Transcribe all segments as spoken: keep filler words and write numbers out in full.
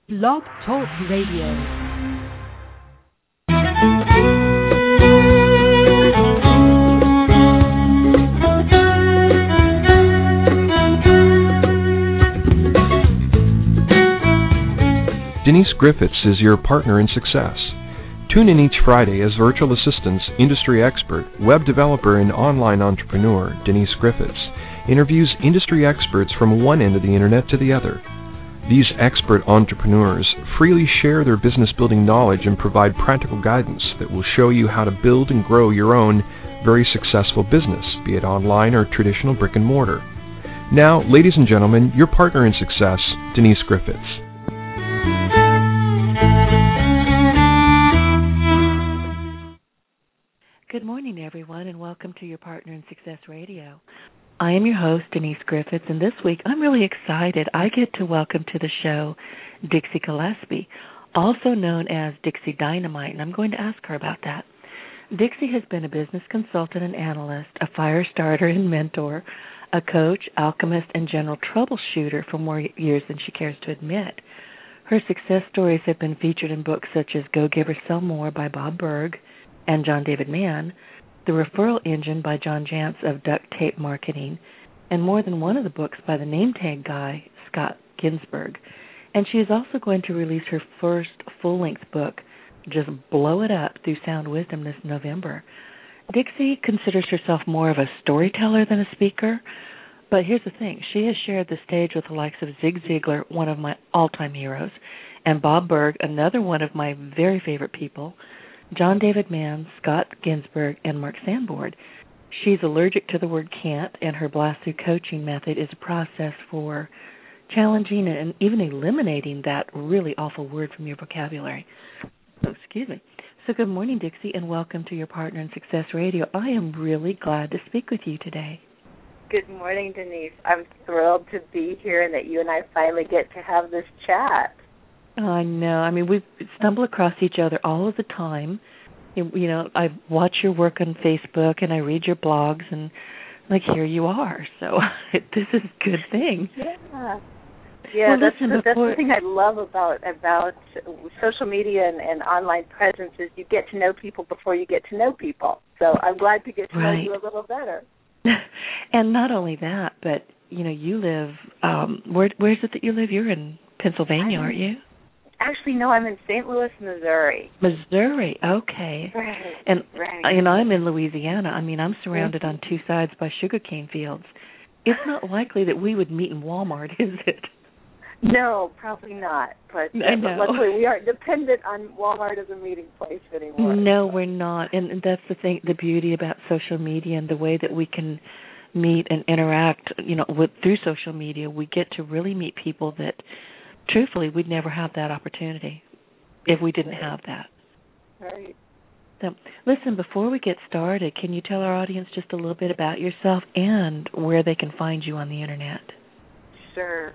Blog Talk Radio. Denise Griffiths is your partner in success. Tune in each Friday as virtual assistants, industry expert, web developer, and online entrepreneur Denise Griffiths interviews industry experts from one end of the internet to the other. These expert entrepreneurs freely share their business building knowledge and provide practical guidance that will show you how to build and grow your own very successful business, be it online or traditional brick and mortar. Now, ladies and gentlemen, your partner in success, Denise Griffiths. Good morning, everyone, and welcome to your Partner in Success Radio. I am your host, Denise Griffiths, and this week I'm really excited. I get to welcome to the show Dixie Gillespie, also known as Dixie Dynamite, and I'm going to ask her about that. Dixie has been a business consultant and analyst, a fire starter and mentor, a coach, alchemist, and general troubleshooter for more years than she cares to admit. Her success stories have been featured in books such as Go Give or Sell More by Bob Burg and John David Mann, The Referral Engine by John Jantz of Duct Tape Marketing, and more than one of the books by the name tag guy, Scott Ginsberg. And she is also going to release her first full-length book, Just Blow It Up, through Sound Wisdom this November. Dixie considers herself more of a storyteller than a speaker, but here's the thing. She has shared the stage with the likes of Zig Ziglar, one of my all-time heroes, and Bob Burg, another one of my very favorite people, John David Mann, Scott Ginsberg, and Mark Sanborn. She's allergic to the word can't, and her Blast Through coaching method is a process for challenging and even eliminating that really awful word from your vocabulary. Oh, excuse me. So good morning, Dixie, and welcome to your Partner in Success Radio. I am really glad to speak with you today. Good morning, Denise. I'm thrilled to be here and that you and I finally get to have this chat. I know. I mean, we stumble across each other all of the time. You, you know, I watch your work on Facebook and I read your blogs, and like here you are. So this is a good thing. Yeah, yeah. Well, that's, listen, the, before... that's the thing I love about about social media and, and online presence is you get to know people before you get to know people. So I'm glad to get to right. know you a little better. And not only that, but you know, you live. Um, where where is it that you live? You're in Pennsylvania, I'm, aren't you? Actually, no, I'm in Saint Louis, Missouri. Missouri, okay. Right, and right. and I'm in Louisiana. I mean, I'm surrounded mm-hmm. on two sides by sugarcane fields. It's not likely that we would meet in Walmart, is it? No, probably not. But, I know. but luckily, we aren't dependent on Walmart as a meeting place anymore. No, we're not. And, and that's the thing, the beauty about social media and the way that we can meet and interact, you know, with through social media. We get to really meet people that, truthfully, we'd never have that opportunity if we didn't have that. Right. So, listen, before we get started, can you tell our audience just a little bit about yourself and where they can find you on the Internet? Sure.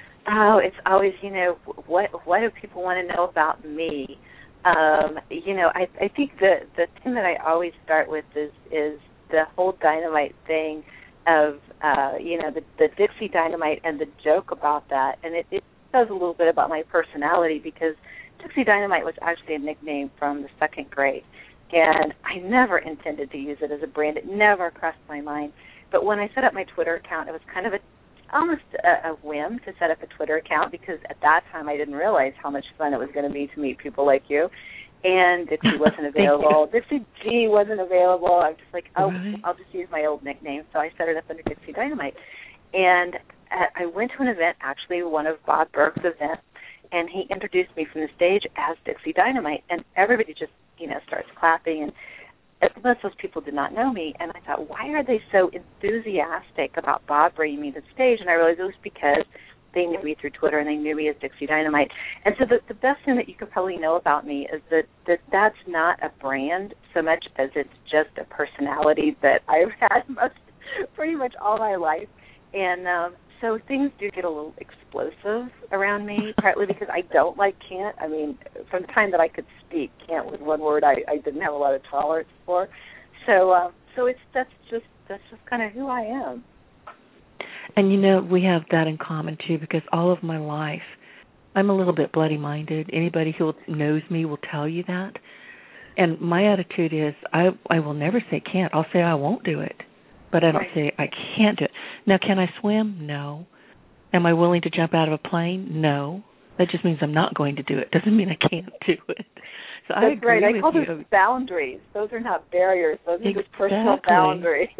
Oh, it's always, you know, what what do people want to know about me? Um, you know, I, I think the, the thing that I always start with is, is the whole dynamite thing of, uh, you know, the, the Dixie Dynamite and the joke about that. And it, it says a little bit about my personality because Dixie Dynamite was actually a nickname from the second grade. And I never intended to use it as a brand. It never crossed my mind. But when I set up my Twitter account, it was kind of a almost a, a whim to set up a Twitter account because at that time I didn't realize how much fun it was going to be to meet people like you. And Dixie wasn't available. Dixie G wasn't available. I was just like, oh, right. I'll just use my old nickname. So I set it up under Dixie Dynamite. And I went to an event, actually one of Bob Burg's events, and he introduced me from the stage as Dixie Dynamite. And everybody just, you know, starts clapping. And most of those people did not know me. And I thought, why are they so enthusiastic about Bob bringing me to the stage? And I realized it was because they knew me through Twitter and they knew me as Dixie Dynamite. And so the, the best thing that you could probably know about me is that, that that's not a brand so much as it's just a personality that I've had most, pretty much all my life. And um, so things do get a little explosive around me, partly because I don't like can't. I mean, from the time that I could speak, can't was one word I, I didn't have a lot of tolerance for. So uh, so it's that's just that's just kind of who I am. And, you know, we have that in common, too, because all of my life I'm a little bit bloody-minded. Anybody who knows me will tell you that. And my attitude is I I will never say can't. I'll say I won't do it. But I don't Right. say I can't do it. Now, can I swim? No. Am I willing to jump out of a plane? No. That just means I'm not going to do it. Doesn't mean I can't do it. So That's I agree right. I with call you. those boundaries. Those are not barriers. Those are Exactly. just personal boundaries.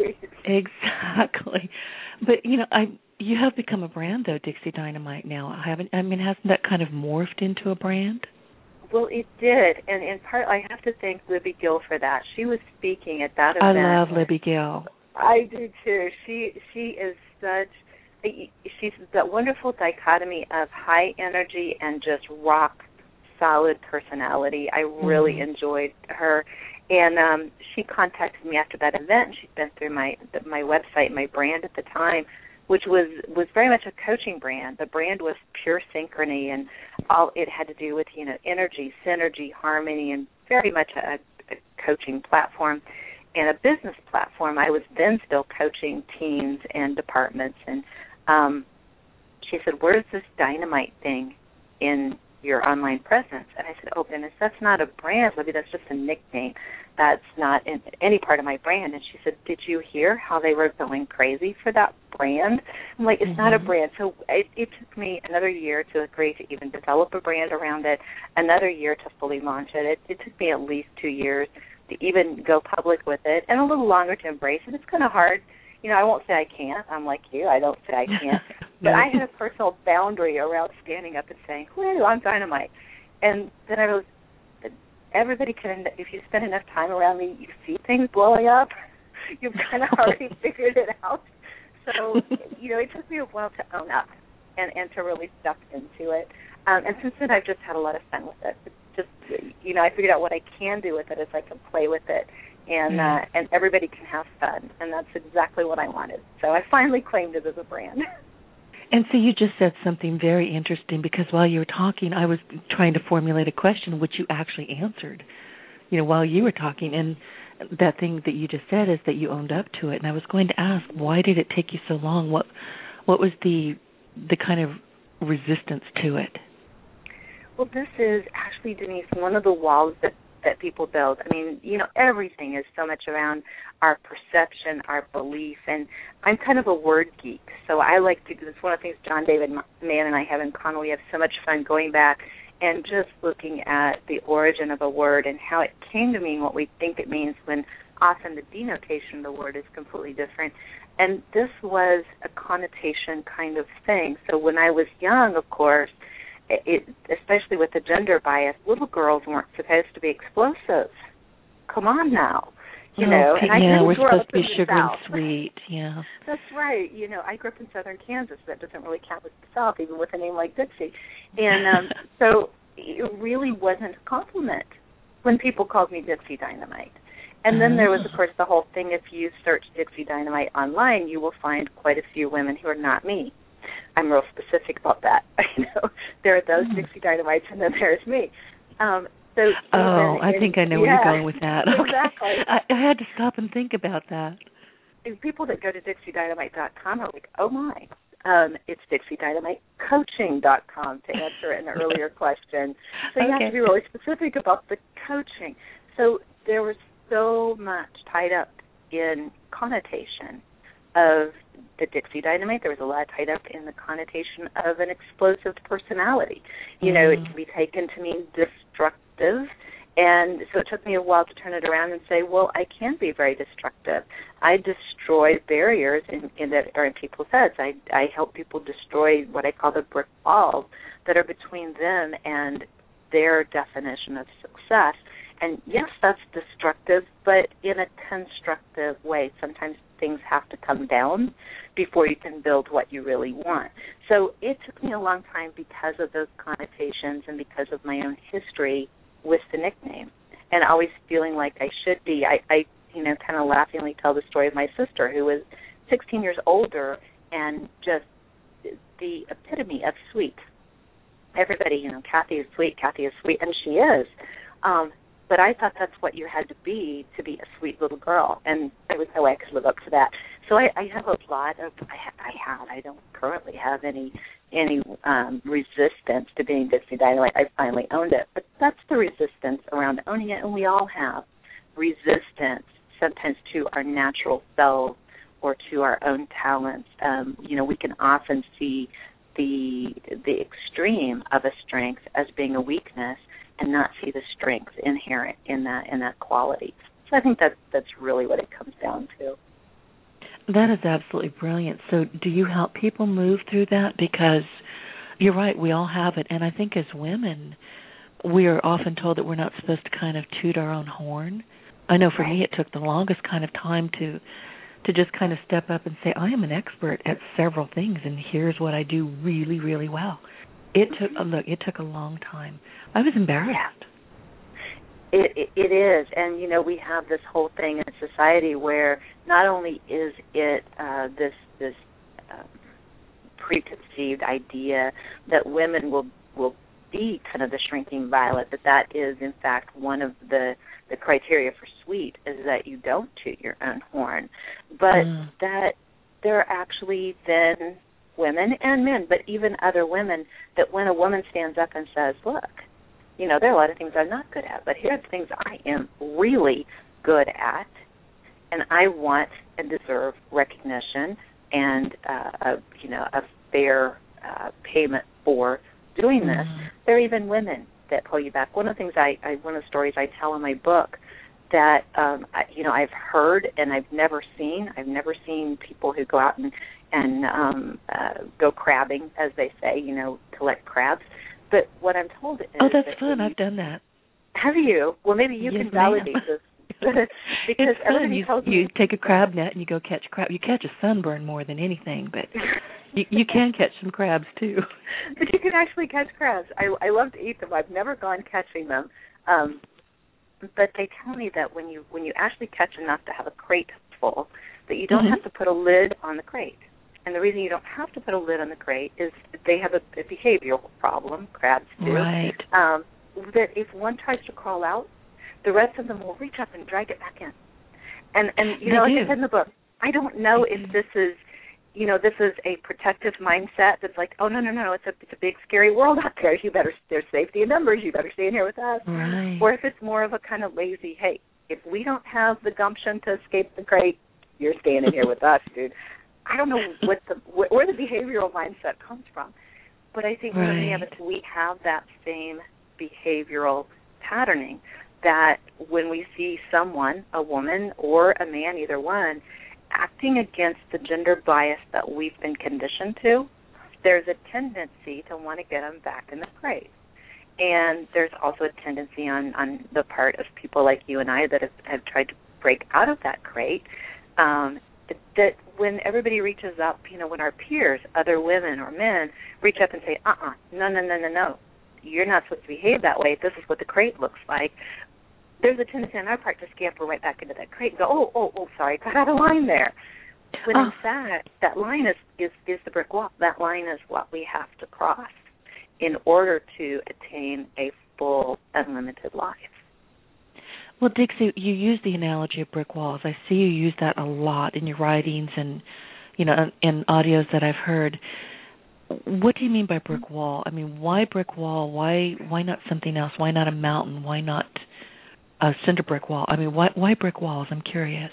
Exactly. But, you know, I you have become a brand, though, Dixie Dynamite now. I haven't. I mean, hasn't that kind of morphed into a brand? Well, it did, and in part, I have to thank Libby Gill for that. She was speaking at that I event. love Libby Gill. I do too. She she is such. She's that wonderful dichotomy of high energy and just rock solid personality. I really mm-hmm. enjoyed her, and um, she contacted me after that event. And she'd been through my my website, my brand at the time, which was, was very much a coaching brand. The brand was pure synchrony, and all it had to do with, you know, energy, synergy, harmony, and very much a, a coaching platform and a business platform. I was then still coaching teams and departments, and um, she said, "Where's this dynamite thing in your online presence?" And I said, "Oh, goodness, that's not a brand, Libby. That's just a nickname. That's not in any part of my brand." And she said, "Did you hear how they were going crazy for that brand?" I'm like, "It's mm-hmm. not a brand." So it, it took me another year to agree to even develop a brand around it, another year to fully launch it. It, it took me at least two years to even go public with it, and a little longer to embrace it. It's kind of hard. You know, I won't say I can't. I'm like you. I don't say I can't. But I had a personal boundary around standing up and saying, "Whoo, I'm Dynamite." And then I was, everybody can, if you spend enough time around me, you see things blowing up. You've kind of already figured it out. So, you know, it took me a while to own up and, and to really step into it. Um, and since then, I've just had a lot of fun with it. It's just, you know, I figured out what I can do with it is I can play with it. And uh, and everybody can have fun, and that's exactly what I wanted. So I finally claimed it as a brand. And so you just said something very interesting, because while you were talking, I was trying to formulate a question, which you actually answered, you know, while you were talking. And that thing that you just said is that you owned up to it. And I was going to ask, why did it take you so long? What what was the the kind of resistance to it? Well, this is actually, Denise, one of the walls that that people build. I mean, you know, everything is so much around our perception, our belief, and I'm kind of a word geek, so I like to, it's one of the things John David Mann and I have in common. We have so much fun going back and just looking at the origin of a word and how it came to mean what we think it means, when often the denotation of the word is completely different. And this was a connotation kind of thing. So when I was young, of course, It, especially with the gender bias, little girls weren't supposed to be explosive. Come on now, you oh, know. And I yeah, we're grew supposed up to be in the sugar and South. sweet. Yeah, that's right. You know, I grew up in southern Kansas. That doesn't really count with the South, even with a name like Dixie. And um, so it really wasn't a compliment when people called me Dixie Dynamite. And then there was, of course, the whole thing. If you search Dixie Dynamite online, you will find quite a few women who are not me. I'm real specific about that. You know, there are those mm. Dixie Dynamites, and then there's me. Um, so oh, I in, think I know yeah, where you're going with that. Exactly. Okay. I, I had to stop and think about that. And people that go to Dixie Dynamite dot com are like, oh, my. Um, it's Dixie Dynamite Coaching dot com to answer an earlier question. So you okay. have to be really specific about the coaching. So there was so much tied up in connotation of the Dixie Dynamite. There was a lot tied up in the connotation of an explosive personality. You know, mm-hmm. it can be taken to mean destructive, and so it took me a while to turn it around and say, well, I can be very destructive. I destroy barriers in, in that are in people's heads. I, I help people destroy what I call the brick walls that are between them and their definition of success. And yes, that's destructive, but in a constructive way. Sometimes things have to come down before you can build what you really want. So it took me a long time because of those connotations and because of my own history with the nickname, and always feeling like I should be. I, I you know, kind of laughingly tell the story of my sister, who was sixteen years older and just the epitome of sweet. Everybody, you know, Kathy is sweet, Kathy is sweet, and she is. Um, but I thought that's what you had to be to be a sweet little girl, and there was no way I could live up to that. So I, I have a lot of, I, ha- I had, I don't currently have any any um, resistance to being Dixie Dynamite. I finally owned it, but that's the resistance around owning it, and we all have resistance sometimes to our natural selves or to our own talents. Um, you know, we can often see the the extreme of a strength as being a weakness and not see the strength inherent in that in that quality. So I think that that's really what it comes down to. That is absolutely brilliant. So do you help people move through that? Because you're right, we all have it. And I think as women, we are often told that we're not supposed to kind of toot our own horn. I know for me it took the longest kind of time to to just kind of step up and say, I am an expert at several things, and here's what I do really, really well. It took, uh, look, it took a long time. I was embarrassed. Yeah. It, it, it is, and, you know, we have this whole thing in society where not only is it uh, this, this um, preconceived idea that women will, will be kind of the shrinking violet, that that is, in fact, one of the the criteria for sweet is that you don't toot your own horn, but mm. that there are actually then women and men, but even other women, that when a woman stands up and says, look, you know, there are a lot of things I'm not good at, but here are the things I am really good at, and I want and deserve recognition and, uh, a, you know, a fair uh, payment for doing this. Mm. There are even women that pull you back. One of the things I, I one of the stories I tell in my book that um, I, you know I've heard and I've never seen. I've never seen people who go out and and um, uh, go crabbing, as they say, you know, collect crabs. But what I'm told is, oh, that's that fun. you, I've done that. Have you? Well, maybe you yes, can validate ma'am. this. because it's fun. You, tells you me, take a crab net and you go catch crab. You catch a sunburn more than anything, but you, you can catch some crabs too. But you can actually catch crabs. I, I love to eat them. I've never gone catching them, um, but they tell me that when you when you actually catch enough to have a crate full, that you don't mm-hmm. have to put a lid on the crate. And the reason you don't have to put a lid on the crate is that they have a, a behavioral problem. Crabs do. Right. Um, that if one tries to crawl out, the rest of them will reach up and drag it back in. And and you they know, do. like I said in the book, I don't know if this is, you know, this is a protective mindset that's like, oh no no no, it's a it's a big scary world out there. You better there's safety in numbers. You better stay in here with us. Right. Or if it's more of a kind of lazy, hey, if we don't have the gumption to escape the crate, you're staying in here with us, dude. I don't know what the where the behavioral mindset comes from, but I think right. many of us, we have that same behavioral patterning. That when we see someone, a woman or a man, either one, acting against the gender bias that we've been conditioned to, there's a tendency to want to get them back in the crate. And there's also a tendency on, on the part of people like you and I that have, have tried to break out of that crate, um, that when everybody reaches up, you know, when our peers, other women or men, reach up and say, uh-uh, no, no, no, no, no, you're not supposed to behave that way. This is what the crate looks like. There's a tendency on our part to scamper right back into that crate and go, oh, oh, oh, sorry, got out of line there. When oh. in fact, that line is, is, is the brick wall. That line is what we have to cross in order to attain a full, unlimited life. Well, Dixie, you use the analogy of brick walls. I see you use that a lot in your writings and, you know, in audios that I've heard. What do you mean by brick wall? I mean, why brick wall? Why why not something else? Why not a mountain? Why not a cinder brick wall? I mean, why why brick walls? I'm curious.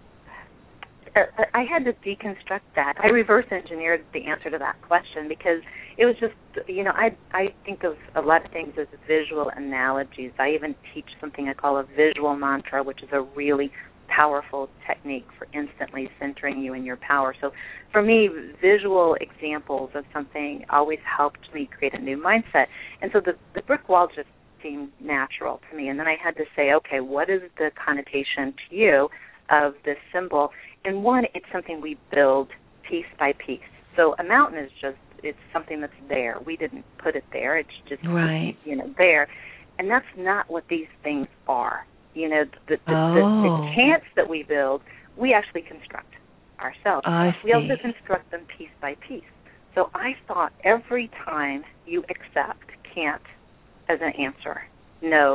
I had to deconstruct that. I reverse engineered the answer to that question because it was just, you know, I I think of a lot of things as visual analogies. I even teach something I call a visual mantra, which is a really powerful technique for instantly centering you in your power. So for me, visual examples of something always helped me create a new mindset. And so the, the brick wall just seemed natural to me. And then I had to say, okay, what is the connotation to you of this symbol? And one, it's something we build piece by piece. So a mountain is just, it's something that's there. We didn't put it there. It's just, right. you know, there. And that's not what these things are. You know, the, the, oh. the, the chants that we build, we actually construct ourselves. I we see. also construct them piece by piece. So I thought every time you accept can't as an answer, no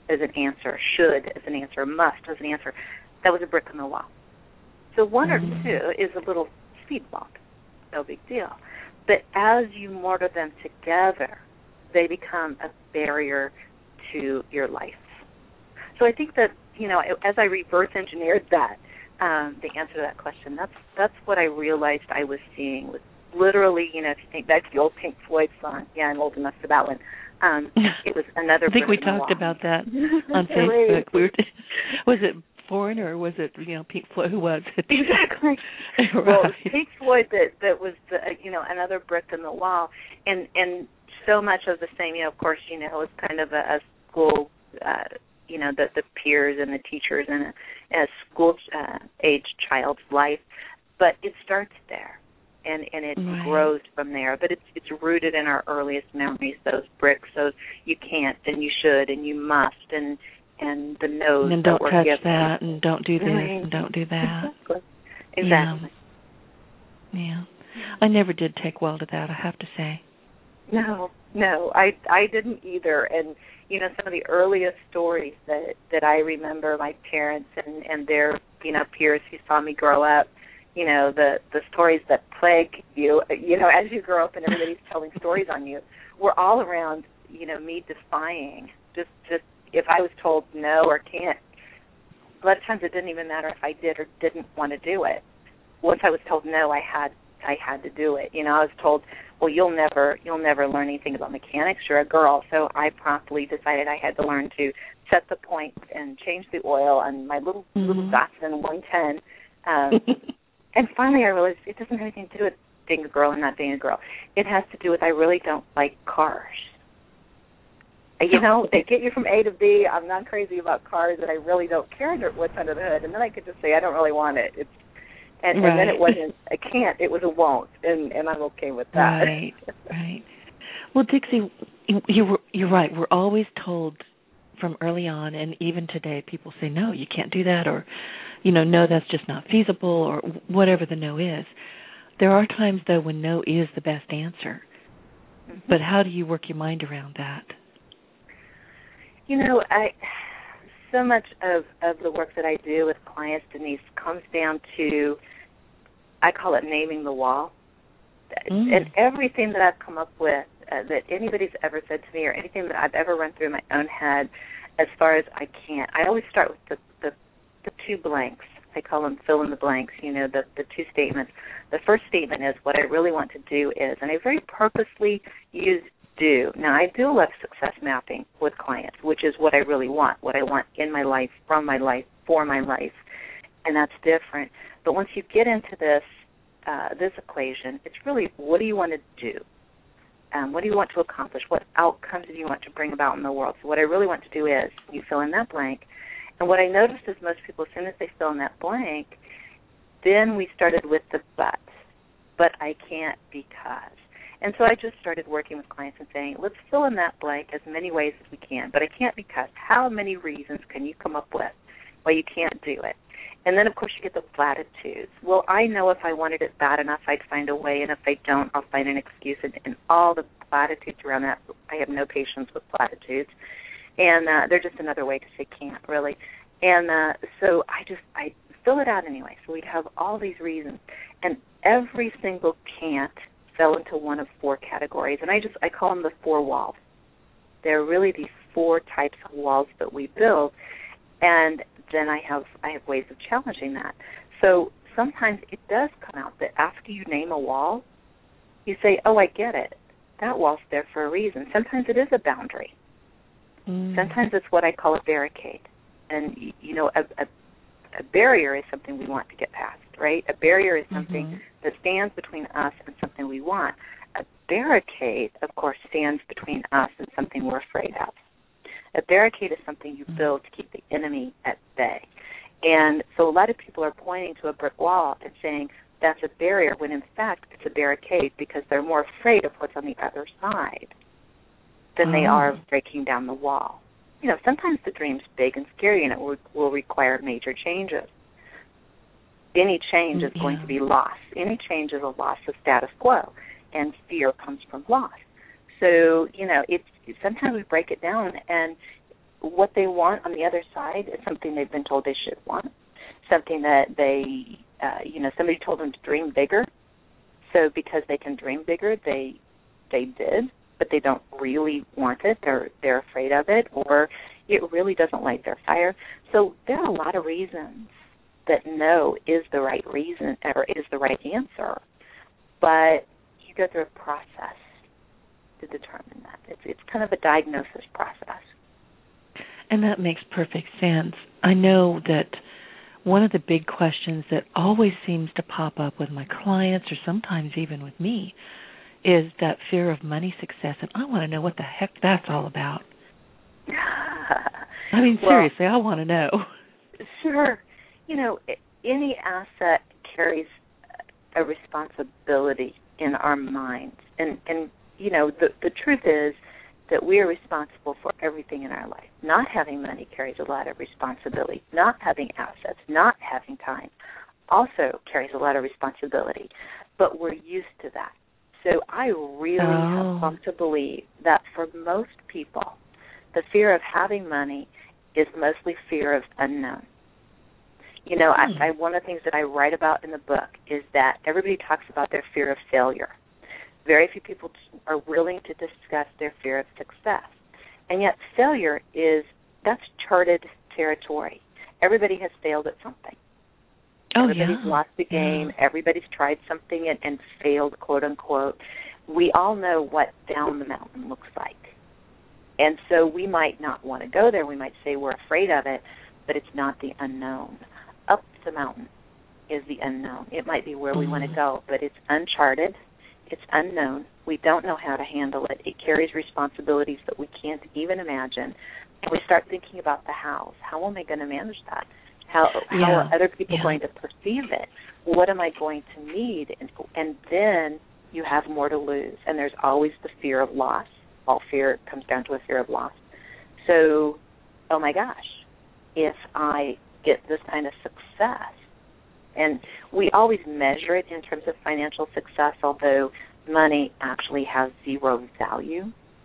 as an answer, should as an answer, must as an answer, that was a brick in the wall. So one mm-hmm. or two is a little speed bump, no big deal. But as you mortar them together, they become a barrier to your life. So I think that, you know, as I reverse engineered that, um, the answer to that question, that's that's what I realized I was seeing was literally, you know, if you think back to the old Pink Floyd song, yeah, I'm old enough for that one. Um, it was another. I think we talked about that on Facebook. We were, was it Foreigner or was it, you know, Pink Floyd? Who was it? Exactly. Right. Well, it was Pink Floyd that that was the, you know, another brick in the wall, and and so much of the same. You know, of course, you know, it was kind of a, a school. Uh, you know, the, the peers and the teachers in a, a school uh, age child's life. But it starts there, and, and it right. grows from there. But it's it's rooted in our earliest memories, those bricks, those you can't and you should and you must, and and the no's and don't that we're touch given. that, and don't do this, right. and don't do that. Exactly. Exactly. Yeah. yeah. I never did take well to that, I have to say. No, no, I I didn't either. And you know, some of the earliest stories that that I remember, my parents and and their you know peers who saw me grow up, you know, the the stories that plague you, you know, as you grow up and everybody's telling stories on you, were all around, you know, me defying. Just just if I was told no or can't, a lot of times it didn't even matter if I did or didn't want to do it. Once I was told no, I had I had to do it. You know, I was told, well, you'll never you'll never learn anything about mechanics. You're a girl. So I promptly decided I had to learn to set the point and change the oil on my little mm-hmm. little Datsun one ten. Um, and finally I realized it doesn't have anything to do with being a girl and not being a girl. It has to do with I really don't like cars. You know, they get you from A to B. I'm not crazy about cars, and I really don't care what's under the hood. And then I could just say I don't really want it. It's And, right. and then it wasn't a can't, it was a won't, and, and I'm okay with that. Right, right. Well, Dixie, you were, you're right. We're always told from early on, and even today, people say, no, you can't do that, or, you know, no, that's just not feasible, or whatever the no is. There are times, though, when no is the best answer. Mm-hmm. But how do you work your mind around that? You know, I... so much of, of the work that I do with clients, Denise, comes down to, I call it naming the wall. Mm. And everything that I've come up with, uh, that anybody's ever said to me, or anything that I've ever run through my own head, as far as I can't, I always start with the, the, the two blanks. I call them fill in the blanks, you know, the, the two statements. The first statement is what I really want to do is, and I very purposely use do. Now, I do a lot of success mapping with clients, which is what I really want, what I want in my life, from my life, for my life, and that's different. But once you get into this uh, this equation, it's really what do you want to do? Um, what do you want to accomplish? What outcomes do you want to bring about in the world? So what I really want to do is you fill in that blank. And what I noticed is most people, as soon as they fill in that blank, then we started with the but. But I can't because. And so I just started working with clients and saying, let's fill in that blank as many ways as we can, but I can't because. How many reasons can you come up with why you can't do it? And then, of course, you get the platitudes. Well, I know if I wanted it bad enough, I'd find a way, and if I don't, I'll find an excuse. And, and all the platitudes around that, I have no patience with platitudes. And uh, they're just another way to say can't, really. And uh, so I just, I fill it out anyway. So we'd have all these reasons. And every single can't fell into one of four categories, and I just I call them the four walls. They're really these four types of walls that we build, and then I have I have ways of challenging that. So sometimes it does come out that after you name a wall, you say, oh, I get it. That wall's there for a reason. Sometimes it is a boundary. Mm. Sometimes it's what I call a barricade. And, you know, a, a, a barrier is something we want to get past, right? A barrier is something mm-hmm. that stands between us and something we want. A barricade, of course, stands between us and something we're afraid of. A barricade is something you build to keep the enemy at bay. And so a lot of people are pointing to a brick wall and saying that's a barrier, when in fact it's a barricade because they're more afraid of what's on the other side than oh. they are of breaking down the wall. You know, sometimes the dream's big and scary and it will, will require major changes. Any change is yeah. going to be loss. Any change is a loss of status quo, and fear comes from loss. So, you know, it's sometimes we break it down, and what they want on the other side is something they've been told they should want, something that they, uh, you know, somebody told them to dream bigger. So because they can dream bigger, they they did, but they don't really want it. They're they're afraid of it, or it really doesn't light their fire. So there are a lot of reasons that no is the right reason or is the right answer, but you go through a process to determine that. It's it's kind of a diagnosis process. And that makes perfect sense. I know that one of the big questions that always seems to pop up with my clients, or sometimes even with me, is that fear of money success, and I want to know what the heck that's all about. I mean, well, seriously, I want to know. Sure. You know, any asset carries a responsibility in our minds. And, and you know, the, the truth is that we are responsible for everything in our life. Not having money carries a lot of responsibility. Not having assets, not having time also carries a lot of responsibility. But we're used to that. So I really oh. have come to believe that for most people, the fear of having money is mostly fear of unknown. You know, hmm. I, I, one of the things that I write about in the book is that everybody talks about their fear of failure. Very few people are willing to discuss their fear of success. And yet failure is, that's charted territory. Everybody has failed at something. Oh, Everybody's yeah. lost the game. Yeah. Everybody's tried something and, and failed, quote, unquote. We all know what down the mountain looks like. And so we might not want to go there. We might say we're afraid of it, but it's not the unknown. Up the mountain is the unknown. It might be where mm-hmm. we want to go, but it's uncharted. It's unknown. We don't know how to handle it. It carries responsibilities that we can't even imagine. And we start thinking about the hows. How am I going to manage that? How, yeah. how are other people yeah. going to perceive it? What am I going to need? And, and then you have more to lose. And there's always the fear of loss. All fear comes down to a fear of loss. So, oh my gosh, if I get this kind of success, and we always measure it in terms of financial success, although money actually has zero value.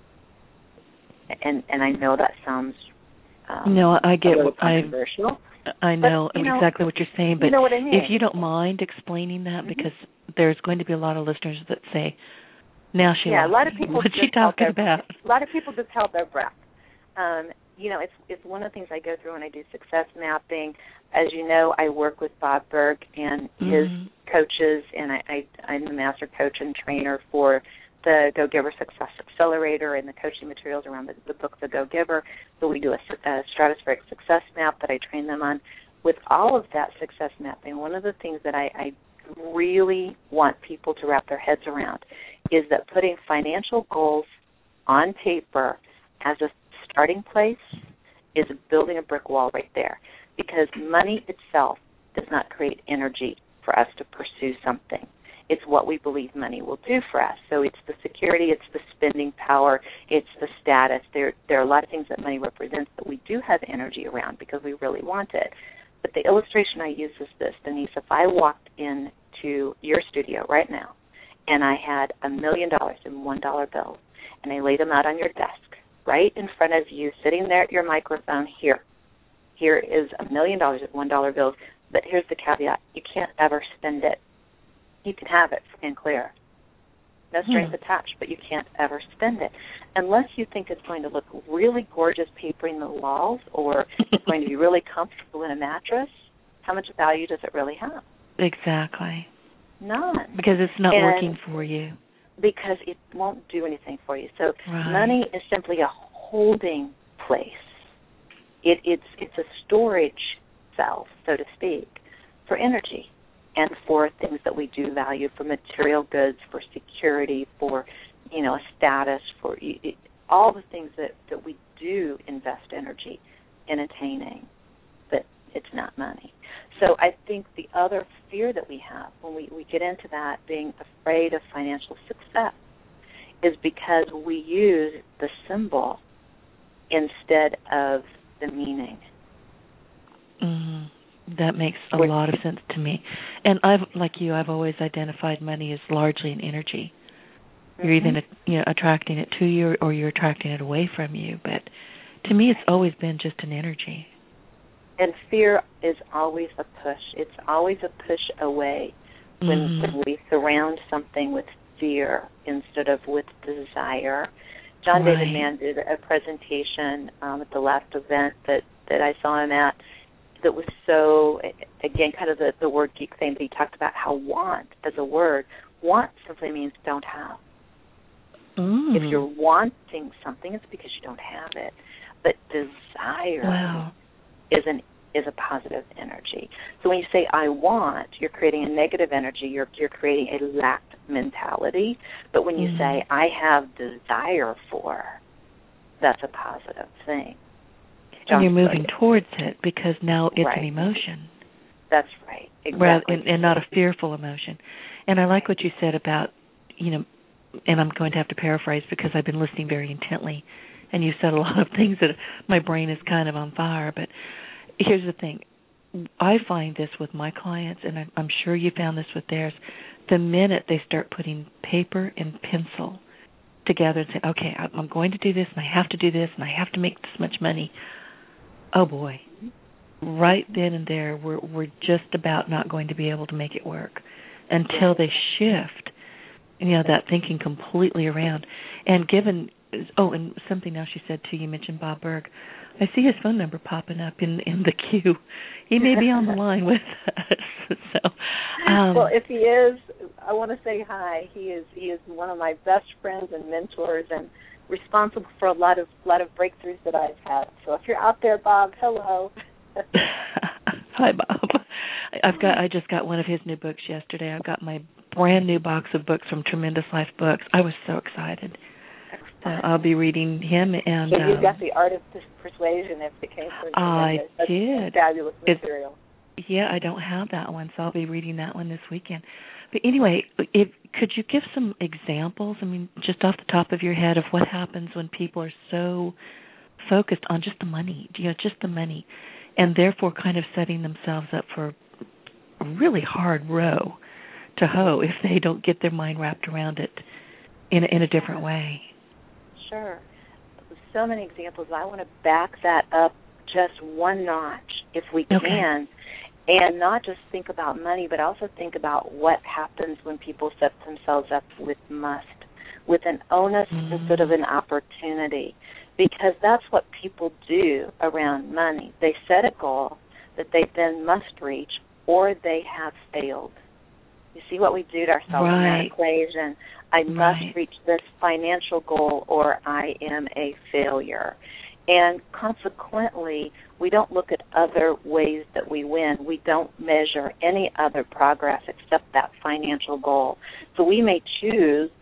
And and I know that sounds um, no, I get a little I controversial. I know, but, you know exactly what you're saying, but you know what I mean. If you don't mind explaining that, mm-hmm. because there's going to be a lot of listeners that say, "Now she, yeah, a lot of people. What's she talking about?" A lot of people just held their breath. Um, you know, it's it's one of the things I go through when I do success mapping. As you know, I work with Bob Burg and his mm-hmm. coaches, and I, I, I'm the master coach and trainer for the Go Giver Success Accelerator and the coaching materials around the, the book The Go Giver. So we do a, a stratospheric success map that I train them on. With all of that success mapping, one of the things that I, I really want people to wrap their heads around is that putting financial goals on paper as a starting place is building a brick wall right there, because money itself does not create energy for us to pursue something. It's what we believe money will do for us. So it's the security, it's the spending power, it's the status. There, there are a lot of things that money represents that we do have energy around because we really want it. But the illustration I use is this, Denise. If I walked into your studio right now and I had a million dollars in one dollar bills and I laid them out on your desk right in front of you, sitting there at your microphone, here. Here is a million dollars in one dollar bills, but here's the caveat. You can't ever spend it. You can have it free and clear. No strings hmm. attached, but you can't ever spend it. Unless you think it's going to look really gorgeous papering the walls or it's going to be really comfortable in a mattress, how much value does it really have? Exactly. None. Because it's not and working for you. Because it won't do anything for you. So right. money is simply a holding place. It, it's it's a storage cell, so to speak, for energy and for things that we do value, for material goods, for security, for, you know, a status, for it, all the things that, that we do invest energy in attaining, but it's not money. So I think the other fear that we have when we, we get into that, being afraid of financial success, is because we use the symbol instead of the meaning. Mm-hmm. That makes a We're, lot of sense to me. And I've, like you, I've always identified money as largely an energy. Mm-hmm. You're either, you know, attracting it to you or you're attracting it away from you. But to me, it's always been just an energy. And fear is always a push. It's always a push away when, mm-hmm. when we surround something with fear instead of with desire. John right. David Mann did a presentation um, at the last event that, that I saw him at that was so, again, kind of the, the word geek thing, but he talked about how want as a word, want simply means don't have. Mm. If you're wanting something, it's because you don't have it. But desire wow. is an is a positive energy. So when you say I want, you're creating a negative energy. You're you're creating a lack mentality. But when you mm. say I have desire for, that's a positive thing. And you're moving towards it because now it's right. an emotion. That's right. Exactly. Rather, and, and not a fearful emotion. And I like what you said about, you know, and I'm going to have to paraphrase because I've been listening very intently, and you said a lot of things that my brain is kind of on fire. But here's the thing. I find this with my clients, and I'm sure you found this with theirs, the minute they start putting paper and pencil together and say, okay, I'm going to do this, and I have to do this, and I have to make this much money, oh, boy. Right then and there, we're, we're just about not going to be able to make it work until they shift, you know, that thinking completely around. And given, oh, and something else you said, too, you mentioned Bob Berg. I see his phone number popping up in in the queue. He may be on the line with us. So, um, well, if he is, I want to say hi. He is he is one of my best friends and mentors, and responsible for a lot of lot of breakthroughs that I've had. So if you're out there, Bob, hello. Hi, Bob. I've got I just got one of his new books yesterday. I've got my brand new box of books from Tremendous Life Books. I was so excited. So I'll be reading him. And so you um, got the Art of Persuasion if it came from I That's did. Fabulous material. It's, yeah, I don't have that one, so I'll be reading that one this weekend. But anyway, if, could you give some examples, I mean, just off the top of your head, of what happens when people are so focused on just the money, you know, just the money, and therefore kind of setting themselves up for a really hard row to hoe if they don't get their mind wrapped around it in a, in a different way? Sure. So many examples. I want to back that up just one notch, if we okay. can, and not just think about money, but also think about what happens when people set themselves up with must, with an onus mm-hmm. instead of an opportunity, because that's what people do around money. They set a goal that they then must reach, or they have failed. You see what we do to ourselves right. in that equation. I must right. reach this financial goal, or I am a failure. And consequently, we don't look at other ways that we win. We don't measure any other progress except that financial goal. So we may choose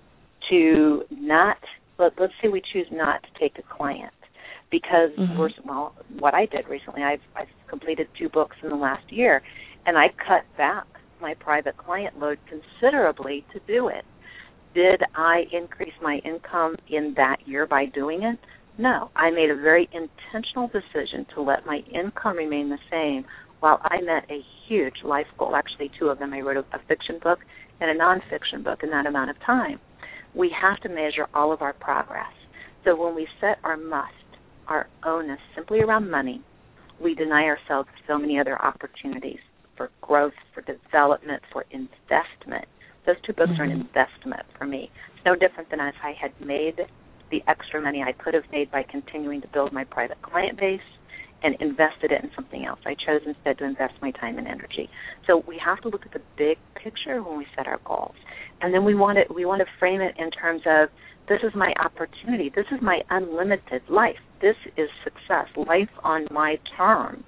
to not, let, let's say we choose not to take a client because, mm-hmm. we're, well, what I did recently, I've, I've completed two books in the last year, and I cut back my private client load considerably to do it. Did I increase my income in that year by doing it? No. I made a very intentional decision to let my income remain the same while I met a huge life goal. Actually, two of them. I wrote a, a fiction book and a nonfiction book in that amount of time. We have to measure all of our progress. So when we set our must, our onus simply around money, we deny ourselves so many other opportunities for growth, for development, for investment. Those two books mm-hmm. are an investment for me. It's no different than if I had made the extra money I could have made by continuing to build my private client base and invested it in something else. I chose instead to invest my time and energy. So we have to look at the big picture when we set our goals. And then we want it, we want to frame it in terms of, this is my opportunity. This is my unlimited life. This is success, life on my terms.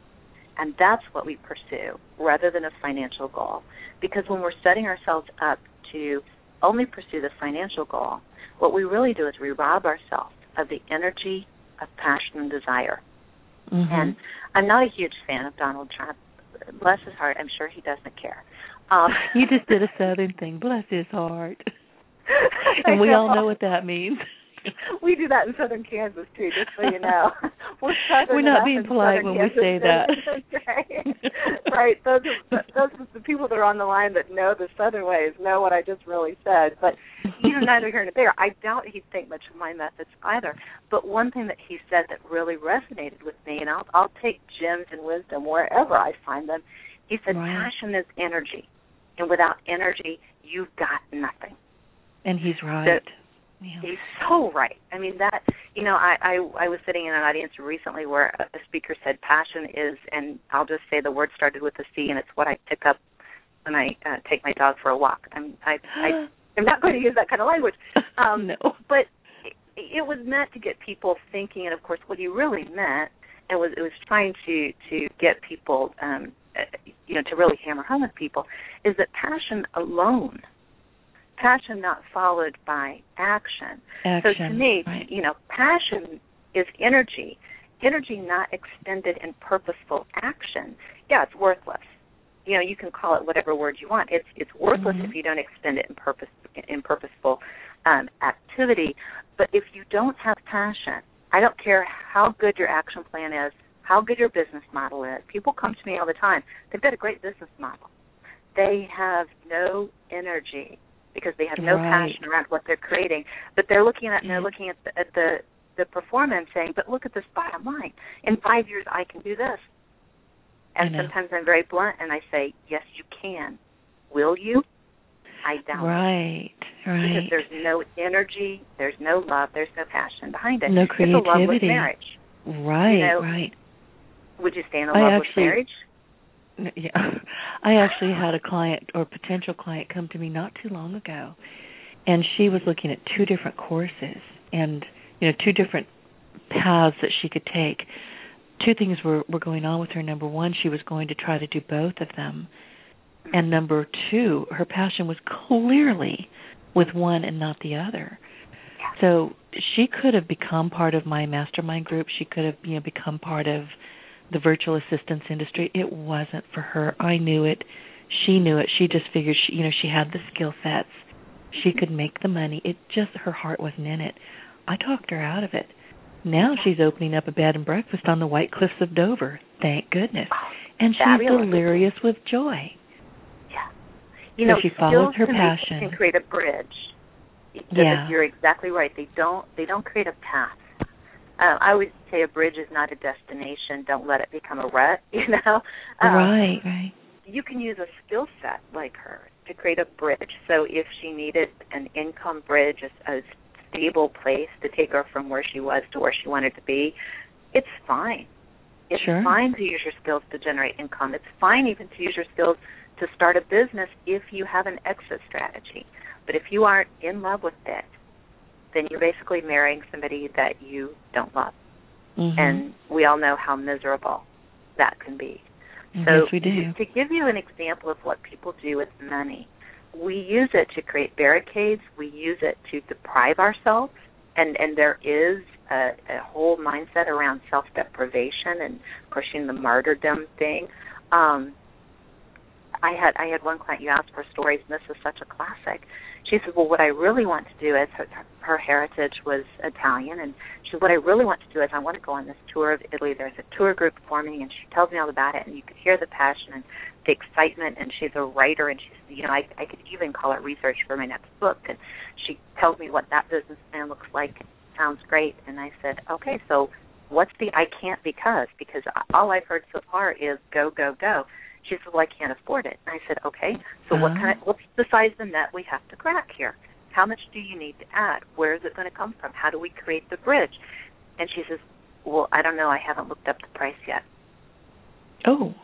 And that's what we pursue rather than a financial goal. Because when we're setting ourselves up to only pursue the financial goal, what we really do is we rob ourselves of the energy of passion and desire. Mm-hmm. And I'm not a huge fan of Donald Trump. Bless his heart, I'm sure he doesn't care. Um, you just did a Southern thing. Bless his heart. And we know. all know what that means. We do that in southern Kansas, too, just so you know. We're, We're not being polite when Kansas we say that. right. Right. Those are, those are the people that are on the line that know the southern ways, know what I just really said. But, you know, neither here nor there. I doubt he'd think much of my methods either. But one thing that he said that really resonated with me, and I'll, I'll take gems and wisdom wherever I find them, he said, right. Passion is energy. And without energy, you've got nothing. And he's right. So, yeah. He's so right. I mean, that, you know, I, I, I was sitting in an audience recently where a, a speaker said passion is, and I'll just say the word started with a C, and it's what I pick up when I uh, take my dog for a walk. I'm, I, I, I'm not going to use that kind of language. Um, no. But it, it was meant to get people thinking, and, of course, what he really meant, it was, it was trying to, to get people, um, you know, to really hammer home with people, is that passion alone, passion not followed by action. action. So to me, right. you know, passion is energy. Energy not extended in purposeful action. Yeah, it's worthless. You know, you can call it whatever word you want. It's it's worthless mm-hmm. if you don't extend it in purpose in purposeful um, activity. But if you don't have passion, I don't care how good your action plan is, how good your business model is. People come to me all the time. They've got a great business model. They have no energy because they have no right. passion around what they're creating. But they're looking at and they're looking at the, at the the performance, saying, "But look at this bottom line. In five years, I can do this." And sometimes I'm very blunt, and I say, "Yes, you can. Will you?" I doubt right. it. Right. Because there's no energy, there's no love, there's no passion behind it. No creativity. It's a loveless marriage. Right. You know, right. Would you stay in a I loveless actually, marriage? Yeah, I actually had a client or potential client come to me not too long ago, and she was looking at two different courses and, you know, two different paths that she could take. Two things were, were going on with her. Number one, she was going to try to do both of them. And number two, her passion was clearly with one and not the other. So she could have become part of my mastermind group. She could have, you know, become part of the virtual assistance industry. It wasn't for her. I knew it. She knew it. She just figured, she, you know, she had the skill sets. She could make the money. It just, her heart wasn't in it. I talked her out of it. Now she's opening up a bed and breakfast on the White Cliffs of Dover. Thank goodness. And she's Fabulous. delirious with joy. Yeah. You know, so she follows her can passion. Make, can create a bridge. Yeah. You're exactly right. They don't. They don't create a path. Uh, I always say a bridge is not a destination. Don't let it become a rut. You know. Um, right. Right. You can use a skill set like her to create a bridge. So if she needed an income bridge, a, a stable place to take her from where she was to where she wanted to be, it's fine. It's sure. fine to use your skills to generate income. It's fine even to use your skills to start a business if you have an exit strategy. But if you aren't in love with it, then you're basically marrying somebody that you don't love. Mm-hmm. And we all know how miserable that can be. Yes, so we do. To give you an example of what people do with money, we use it to create barricades. We use it to deprive ourselves. And, and there is a, a whole mindset around self-deprivation and pushing the martyrdom thing. Um, I had I had one client, you asked for stories, and this is such a classic. She said, well, what I really want to do is, her, her heritage was Italian, and she said, what I really want to do is I want to go on this tour of Italy. There's a tour group forming, and she tells me all about it, and you could hear the passion and the excitement, and she's a writer, and she's, you know, I, I could even call it research for my next book, and she tells me what that business plan looks like. It sounds great, and I said, okay, so what's the I can't because? Because all I've heard so far is go, go, go. She said, well, I can't afford it. And I said, okay, so uh-huh. what kind of, what's the size of the net we have to crack here? How much do you need to add? Where is it going to come from? How do we create the bridge? And she says, well, I don't know. I haven't looked up the price yet. Oh.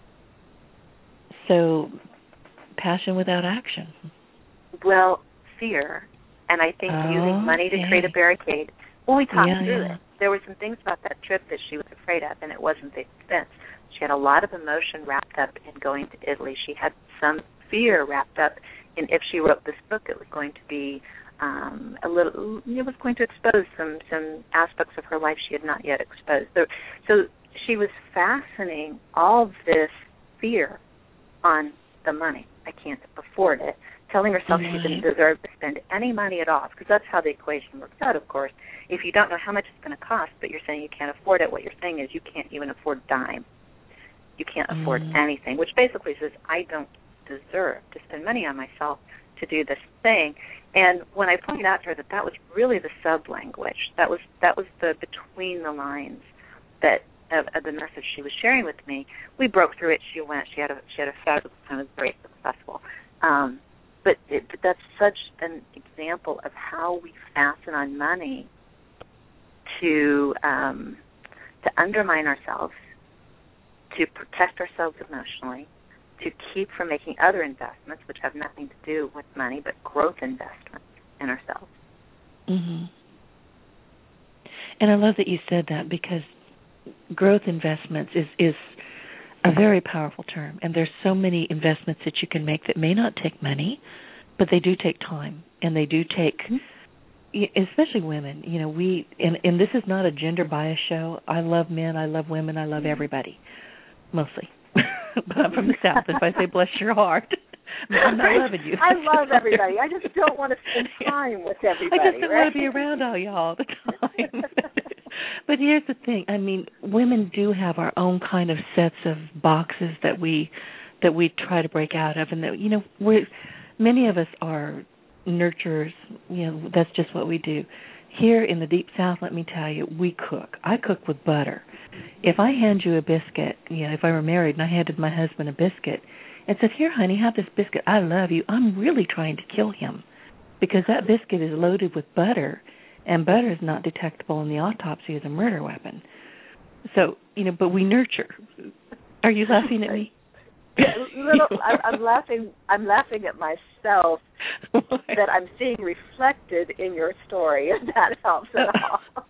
So passion without action. Well, fear. And I think oh, using money to okay. create a barricade. Well, we talked yeah, through yeah. it. There were some things about that trip that she was afraid of, and it wasn't the expense. She had a lot of emotion wrapped up in going to Italy. She had some fear wrapped up in if she wrote this book, it was going to be um, a little. It was going to expose some some aspects of her life she had not yet exposed. So, so she was fastening all of this fear on the money. I can't afford it. telling herself right. she didn't deserve to spend any money at all, because that's how the equation works out, of course. If you don't know how much it's going to cost, but you're saying you can't afford it, what you're saying is you can't even afford a dime. You can't mm. afford anything, which basically says I don't deserve to spend money on myself to do this thing. And when I pointed out to her that that was really the sub-language, that was that was the between the lines that of, of the message she was sharing with me, we broke through it. She went. She had a she had a fabulous time. It was very successful. Um, but, it, but that's such an example of how we fasten on money to um, to undermine ourselves, to protect ourselves emotionally, to keep from making other investments, which have nothing to do with money, but growth investments in ourselves. Mm-hmm. And I love that you said that, because growth investments is, is a very powerful term. And there's so many investments that you can make that may not take money, but they do take time. And they do take, especially women, you know, we, and, and this is not a gender bias show. I love men, I love women, I love everybody, mostly. But I'm from the South. If I say bless your heart, I'm not loving you. I love everybody. I just don't want to spend time with everybody. I just don't right? want to be around all y'all all the time. But here's the thing. I mean, women do have our own kind of sets of boxes that we that we try to break out of, and that, you know, we many of us are nurturers. You know, that's just what we do. Here in the Deep South, let me tell you, we cook. I cook with butter. If I hand you a biscuit, you know, if I were married and I handed my husband a biscuit and said, here, honey, have this biscuit, I love you, I'm really trying to kill him, because that biscuit is loaded with butter, and butter is not detectable in the autopsy as a murder weapon. So, you know, but we nurture. Are you laughing at me? Yeah, little, I'm, I'm laughing. I'm laughing at myself that I'm seeing reflected in your story. If that helps at all.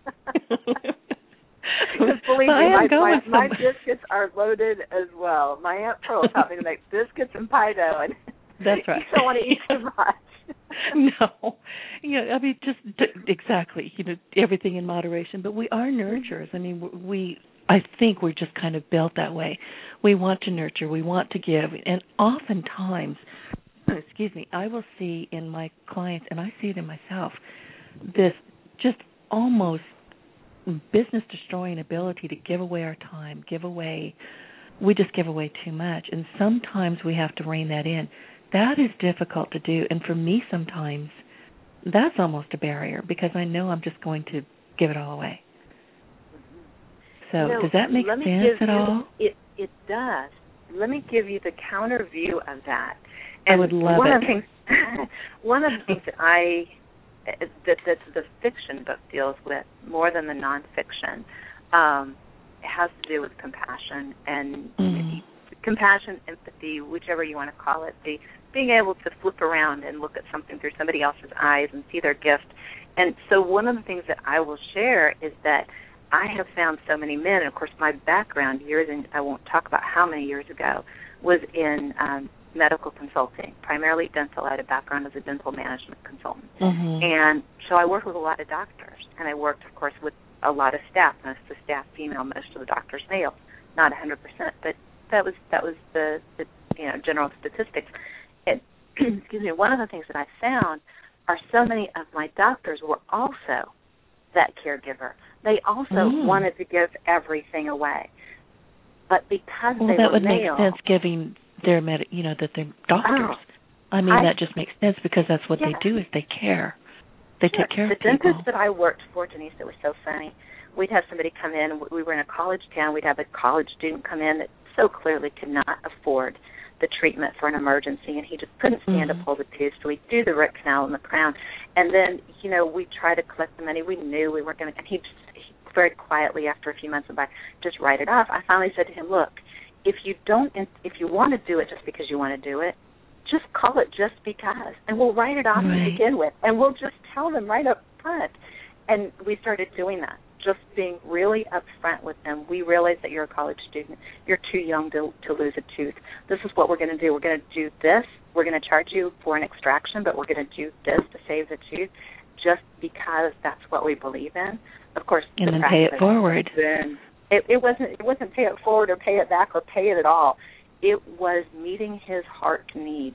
Because believe well, me, my, my, my biscuits are loaded as well. My Aunt Pearl taught me to make biscuits and pie dough, and that's right. You don't want to eat too much. No, you know, I mean, just exactly, you know, everything in moderation. But we are nurturers. I mean, we. I think we're just kind of built that way. We want to nurture. We want to give. And oftentimes, excuse me, I will see in my clients, and I see it in myself, this just almost business-destroying ability to give away our time, give away, we just give away too much. And sometimes we have to rein that in. That is difficult to do. And for me, sometimes, that's almost a barrier, because I know I'm just going to give it all away. So you know, does that make sense at you, all? It it does. Let me give you the counter view of that. And I would love one it. Of the things, one of the things that I that, that the fiction book deals with more than the nonfiction um, has to do with compassion and mm. compassion, empathy, whichever you want to call it. The being able to flip around and look at something through somebody else's eyes and see their gift. And so one of the things that I will share is that I have found so many men, and of course my background years, and I won't talk about how many years ago, was in um, medical consulting, primarily dental. I had a background as a dental management consultant. Mm-hmm. And so I worked with a lot of doctors, and I worked, of course, with a lot of staff. Most of the staff female, most of the doctors male, not one hundred percent, but that was that was the, the you know general statistics. And, excuse me, one of the things that I found are so many of my doctors were also that caregiver. They also mm. wanted to give everything away, but because well, they that were would male, make sense, giving their med- you know that they're doctors. Oh, I mean, I, that just makes sense, because that's what yeah. they do, is they care. They sure. take care the of people. The dentist that I worked for, Denise, it was so funny. We'd have somebody come in. We were in a college town. We'd have a college student come in that so clearly could not afford the treatment for an emergency, and he just couldn't stand mm-hmm. to pull the tooth, so we'd do the root canal and the crown. And then, you know, we'd try to collect the money. We knew we weren't going to, and he just he very quietly, after a few months went by, just write it off. I finally said to him, look, if you don't, if you want to do it just because you want to do it, just call it just because, and we'll write it off right. to begin with, and we'll just tell them right up front. And we started doing that, just being really upfront with them. We realize that you're a college student. You're too young to, to lose a tooth. This is what we're going to do. We're going to do this. We're going to charge you for an extraction, but we're going to do this to save the tooth just because that's what we believe in. Of course, and the then pay it forward. Then it, it wasn't it wasn't pay it forward or pay it back or pay it at all. It was meeting his heart need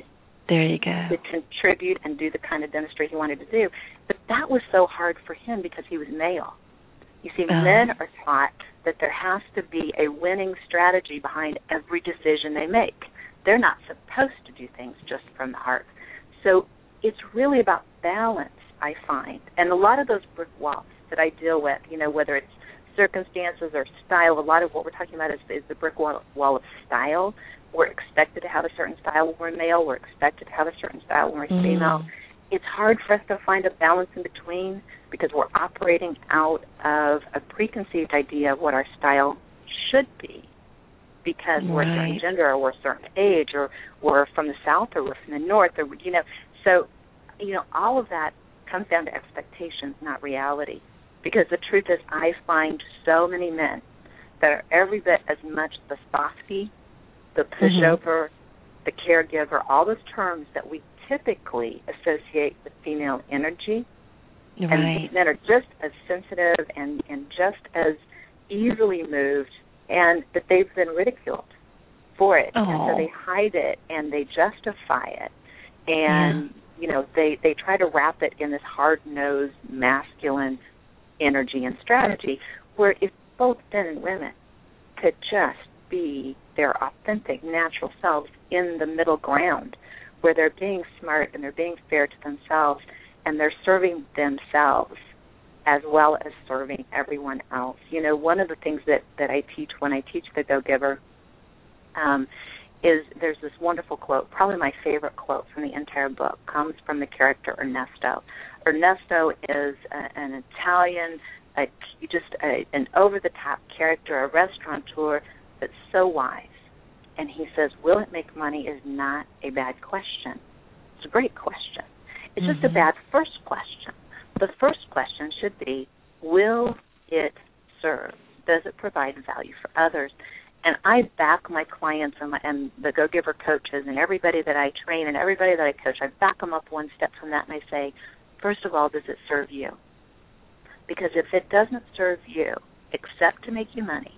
There you go. To contribute and do the kind of dentistry he wanted to do. But that was so hard for him because he was male. You see, Oh. men are taught that there has to be a winning strategy behind every decision they make. They're not supposed to do things just from the heart. So it's really about balance, I find. And a lot of those brick walls that I deal with, you know, whether it's circumstances or style, a lot of what we're talking about is, is the brick wall, wall of style. We're expected to have a certain style when we're male. We're expected to have a certain style when we're Mm. female. It's hard for us to find a balance in between because we're operating out of a preconceived idea of what our style should be because we're a certain Right. gender or we're a certain age or we're from the South or we're from the North or, you know. So, you know, all of that comes down to expectations, not reality. Because the truth is I find so many men that are every bit as much the softie, the pushover, mm-hmm. the caregiver, all those terms that we typically associate with female energy. Right. And these men are just as sensitive and, and just as easily moved, and that they've been ridiculed for it. Oh. And so they hide it and they justify it. And, yeah. you know, they, they try to wrap it in this hard-nosed, masculine energy and strategy, where if both men and women could just be their authentic, natural selves in the middle ground, where they're being smart and they're being fair to themselves and they're serving themselves as well as serving everyone else. You know, one of the things that, that I teach when I teach the Go-Giver um, is there's this wonderful quote, probably my favorite quote from the entire book, comes from the character Ernesto. Ernesto is a, an Italian, a, just a, an over-the-top character, a restaurateur that's so wise. And he says, will it make money is not a bad question. It's a great question. It's mm-hmm. just a bad first question. The first question should be, will it serve? Does it provide value for others? And I back my clients and, my, and the Go-Giver coaches and everybody that I train and everybody that I coach, I back them up one step from that and I say, first of all, does it serve you? Because if it doesn't serve you except to make you money,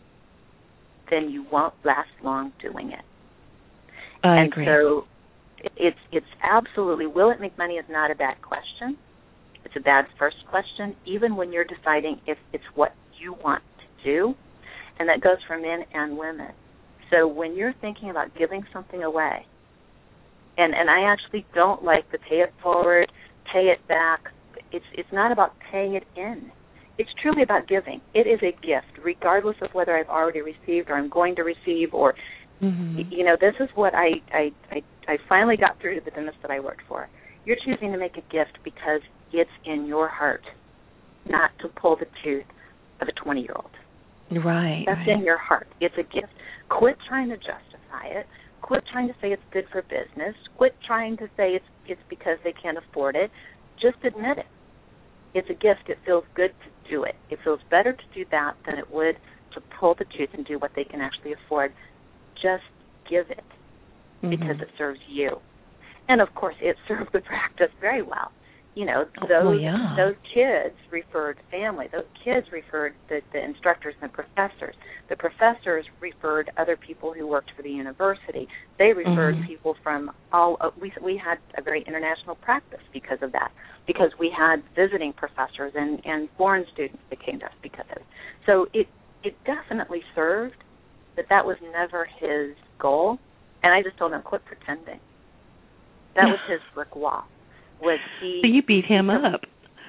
then you won't last long doing it. I and agree. so it's it's absolutely, will it make money is not a bad question. It's a bad first question, even when you're deciding if it's what you want to do, and that goes for men and women. So when you're thinking about giving something away, and, and I actually don't like the pay it forward, pay it back, it's it's not about paying it in. It's truly about giving. It is a gift, regardless of whether I've already received or I'm going to receive or, mm-hmm. you know, this is what I, I, I, I finally got through to the dentist that I worked for. You're choosing to make a gift because it's in your heart, not to pull the tooth of a twenty-year-old. Right. That's right. in your heart. It's a gift. Quit trying to justify it. Quit trying to say it's good for business. Quit trying to say it's it's because they can't afford it. Just admit it. It's a gift. It feels good to do it. It feels better to do that than it would to pull the tooth and do what they can actually afford. Just give it mm-hmm. because it serves you. And, of course, it served the practice very well. You know, those oh, yeah. those kids referred family. Those kids referred the, the instructors and the professors. The professors referred other people who worked for the university. They referred mm-hmm. people from all uh, – we we had a very international practice because of that, because we had visiting professors and, and foreign students that came to us because of it. So it, it definitely served, but that was never his goal. And I just told him, quit pretending. That was his brick wall. Was he, so you beat him up.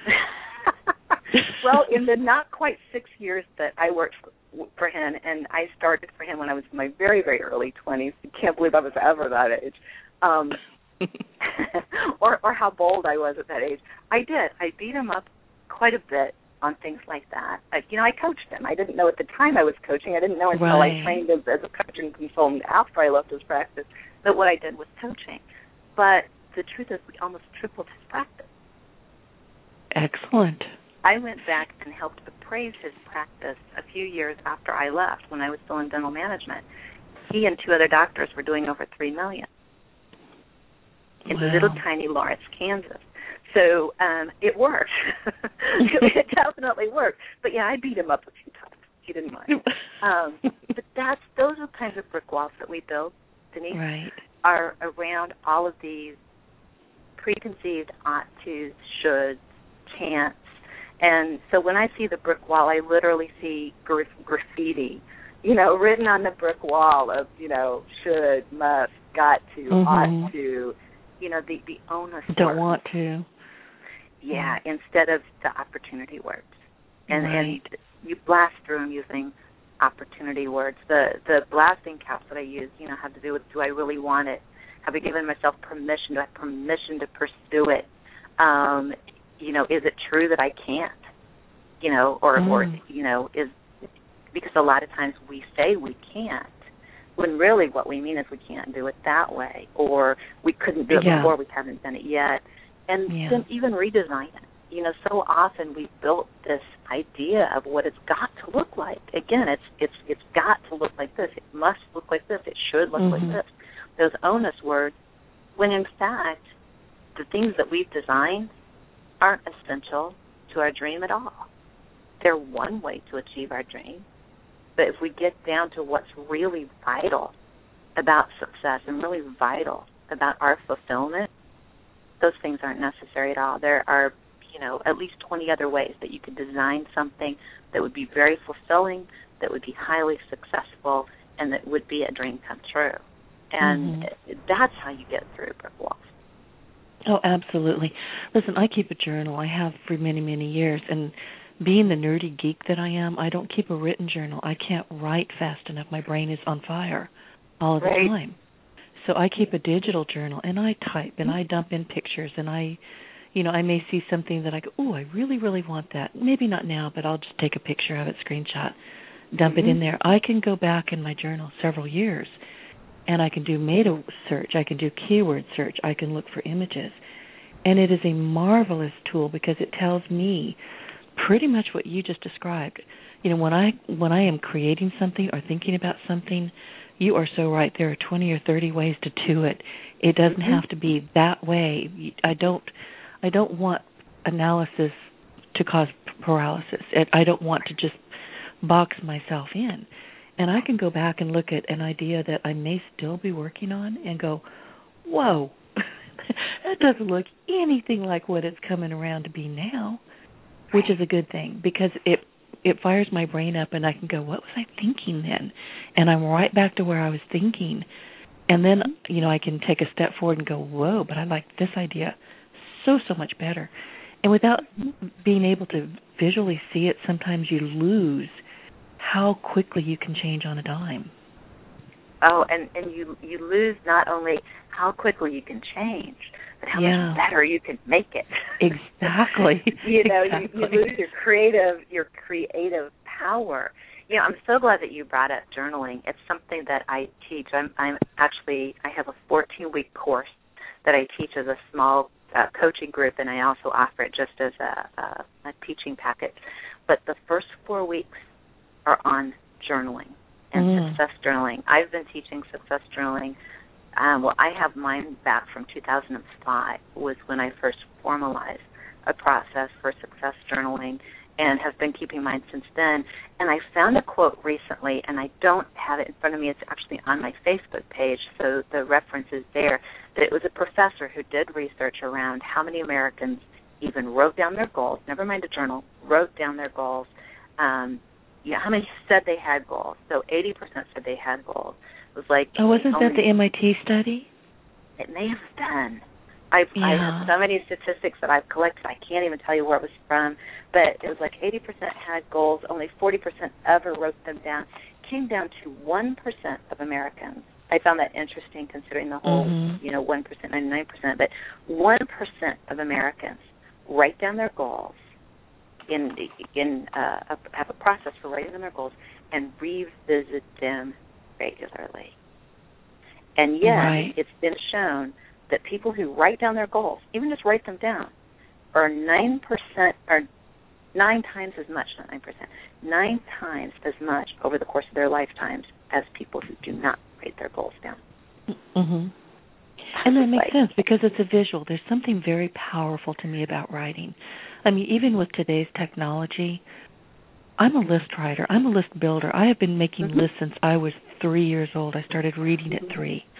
Well, in the not quite six years that I worked for him, and I started for him when I was in my very, very early twenties. I can't believe I was ever that age. Um, or, or how bold I was at that age. I did. I beat him up quite a bit on things like that. I, you know, I coached him. I didn't know at the time I was coaching. I didn't know until right. I trained as, as a coach and consultant after I left his practice that what I did was coaching. But the truth is we almost tripled his practice. Excellent. I went back and helped appraise his practice a few years after I left when I was still in dental management. He and two other doctors were doing over three million dollars in wow. little tiny Lawrence, Kansas. So um, it worked. It definitely worked. But, yeah, I beat him up a few times. He didn't mind. Um, but that's those are the kinds of brick walls that we build, Denise. Right. are around all of these preconceived ought tos, shoulds, chants. And so when I see the brick wall, I literally see gra- graffiti, you know, written on the brick wall of, you know, should, must, got to, mm-hmm. ought to, you know, the, the onus. Don't want to. Yeah, mm-hmm. instead of the opportunity words. And, right. and you blast through them using opportunity words. The the blasting caps that I use, you know, have to do with, do I really want it? Have I given myself permission? Do I have permission to pursue it? Um, you know, is it true that I can't? You know, or, mm. or you know, is because a lot of times we say we can't, when really what we mean is we can't do it that way, or we couldn't do it yeah. before, we haven't done it yet. And yeah. then even redesign it. You know, so often we've built this idea of what it's got to look like. Again, it's it's it's got to look like this. It must look like this. It should look mm-hmm. like this. Those onus words, when in fact the things that we've designed aren't essential to our dream at all. They're one way to achieve our dream. But if we get down to what's really vital about success and really vital about our fulfillment, those things aren't necessary at all. There are, you know, at least twenty other ways that you could design something that would be very fulfilling, that would be highly successful, and that would be a dream come true. And mm-hmm. that's how you get through brick walls. Oh, absolutely. Listen, I keep a journal. I have for many, many years. And being the nerdy geek that I am, I don't keep a written journal. I can't write fast enough. My brain is on fire all of right. the time. So I keep a digital journal, and I type, and I dump in pictures, and I, you know, I may see something that I go, oh, I really, really want that. Maybe not now, but I'll just take a picture of it, screenshot, dump mm-hmm. it in there. I can go back in my journal several years, and I can do meta search. I can do keyword search. I can look for images. And it is a marvelous tool because it tells me pretty much what you just described. You know, when I when I am creating something or thinking about something, you are so right. There are twenty or thirty ways to do it. It doesn't mm-hmm. have to be that way. I don't I don't want analysis to cause paralysis. I don't want to just box myself in. And I can go back and look at an idea that I may still be working on and go, whoa, that doesn't look anything like what it's coming around to be now, which is a good thing because it it fires my brain up and I can go, what was I thinking then? And I'm right back to where I was thinking. And then, you know, I can take a step forward and go, whoa, but I like this idea so, so much better. And without being able to visually see it, sometimes you lose how quickly you can change on a dime. Oh, and, and you you lose not only how quickly you can change, but how yeah. much better you can make it. Exactly. you know, exactly. You, you lose your creative your creative power. You know, I'm so glad that you brought up journaling. It's something that I teach. I'm I'm actually I have a fourteen week course that I teach as a small uh, coaching group, and I also offer it just as a, a, a teaching package. But the first four weeks are on journaling and mm. success journaling. I've been teaching success journaling. Um, well, I have mine back from two thousand five was when I first formalized a process for success journaling and have been keeping mine since then. And I found a quote recently, and I don't have it in front of me. It's actually on my Facebook page, so the reference is there. That it was a professor who did research around how many Americans even wrote down their goals, never mind a journal, wrote down their goals, um, yeah, how many said they had goals? So eighty percent said they had goals. It was like oh, wasn't that the M I T study? It may have been. I've, yeah. I have so many statistics that I've collected. I can't even tell you where it was from. But it was like eighty percent had goals. Only forty percent ever wrote them down. It came down to one percent of Americans. I found that interesting considering the whole, mm-hmm. you know, one percent, ninety-nine percent. But one percent of Americans write down their goals. In in uh, have a process for writing down their goals and revisit them regularly. And yet, right. it's been shown that people who write down their goals, even just write them down, are nine percent or nine times as much, not nine percent, nine times as much over the course of their lifetimes as people who do not write their goals down. Mm-hmm. And that makes sense because it's a visual. There's something very powerful to me about writing. I mean, even with today's technology, I'm a list writer. I'm a list builder. I have been making mm-hmm. lists since I was three years old. I started reading at three.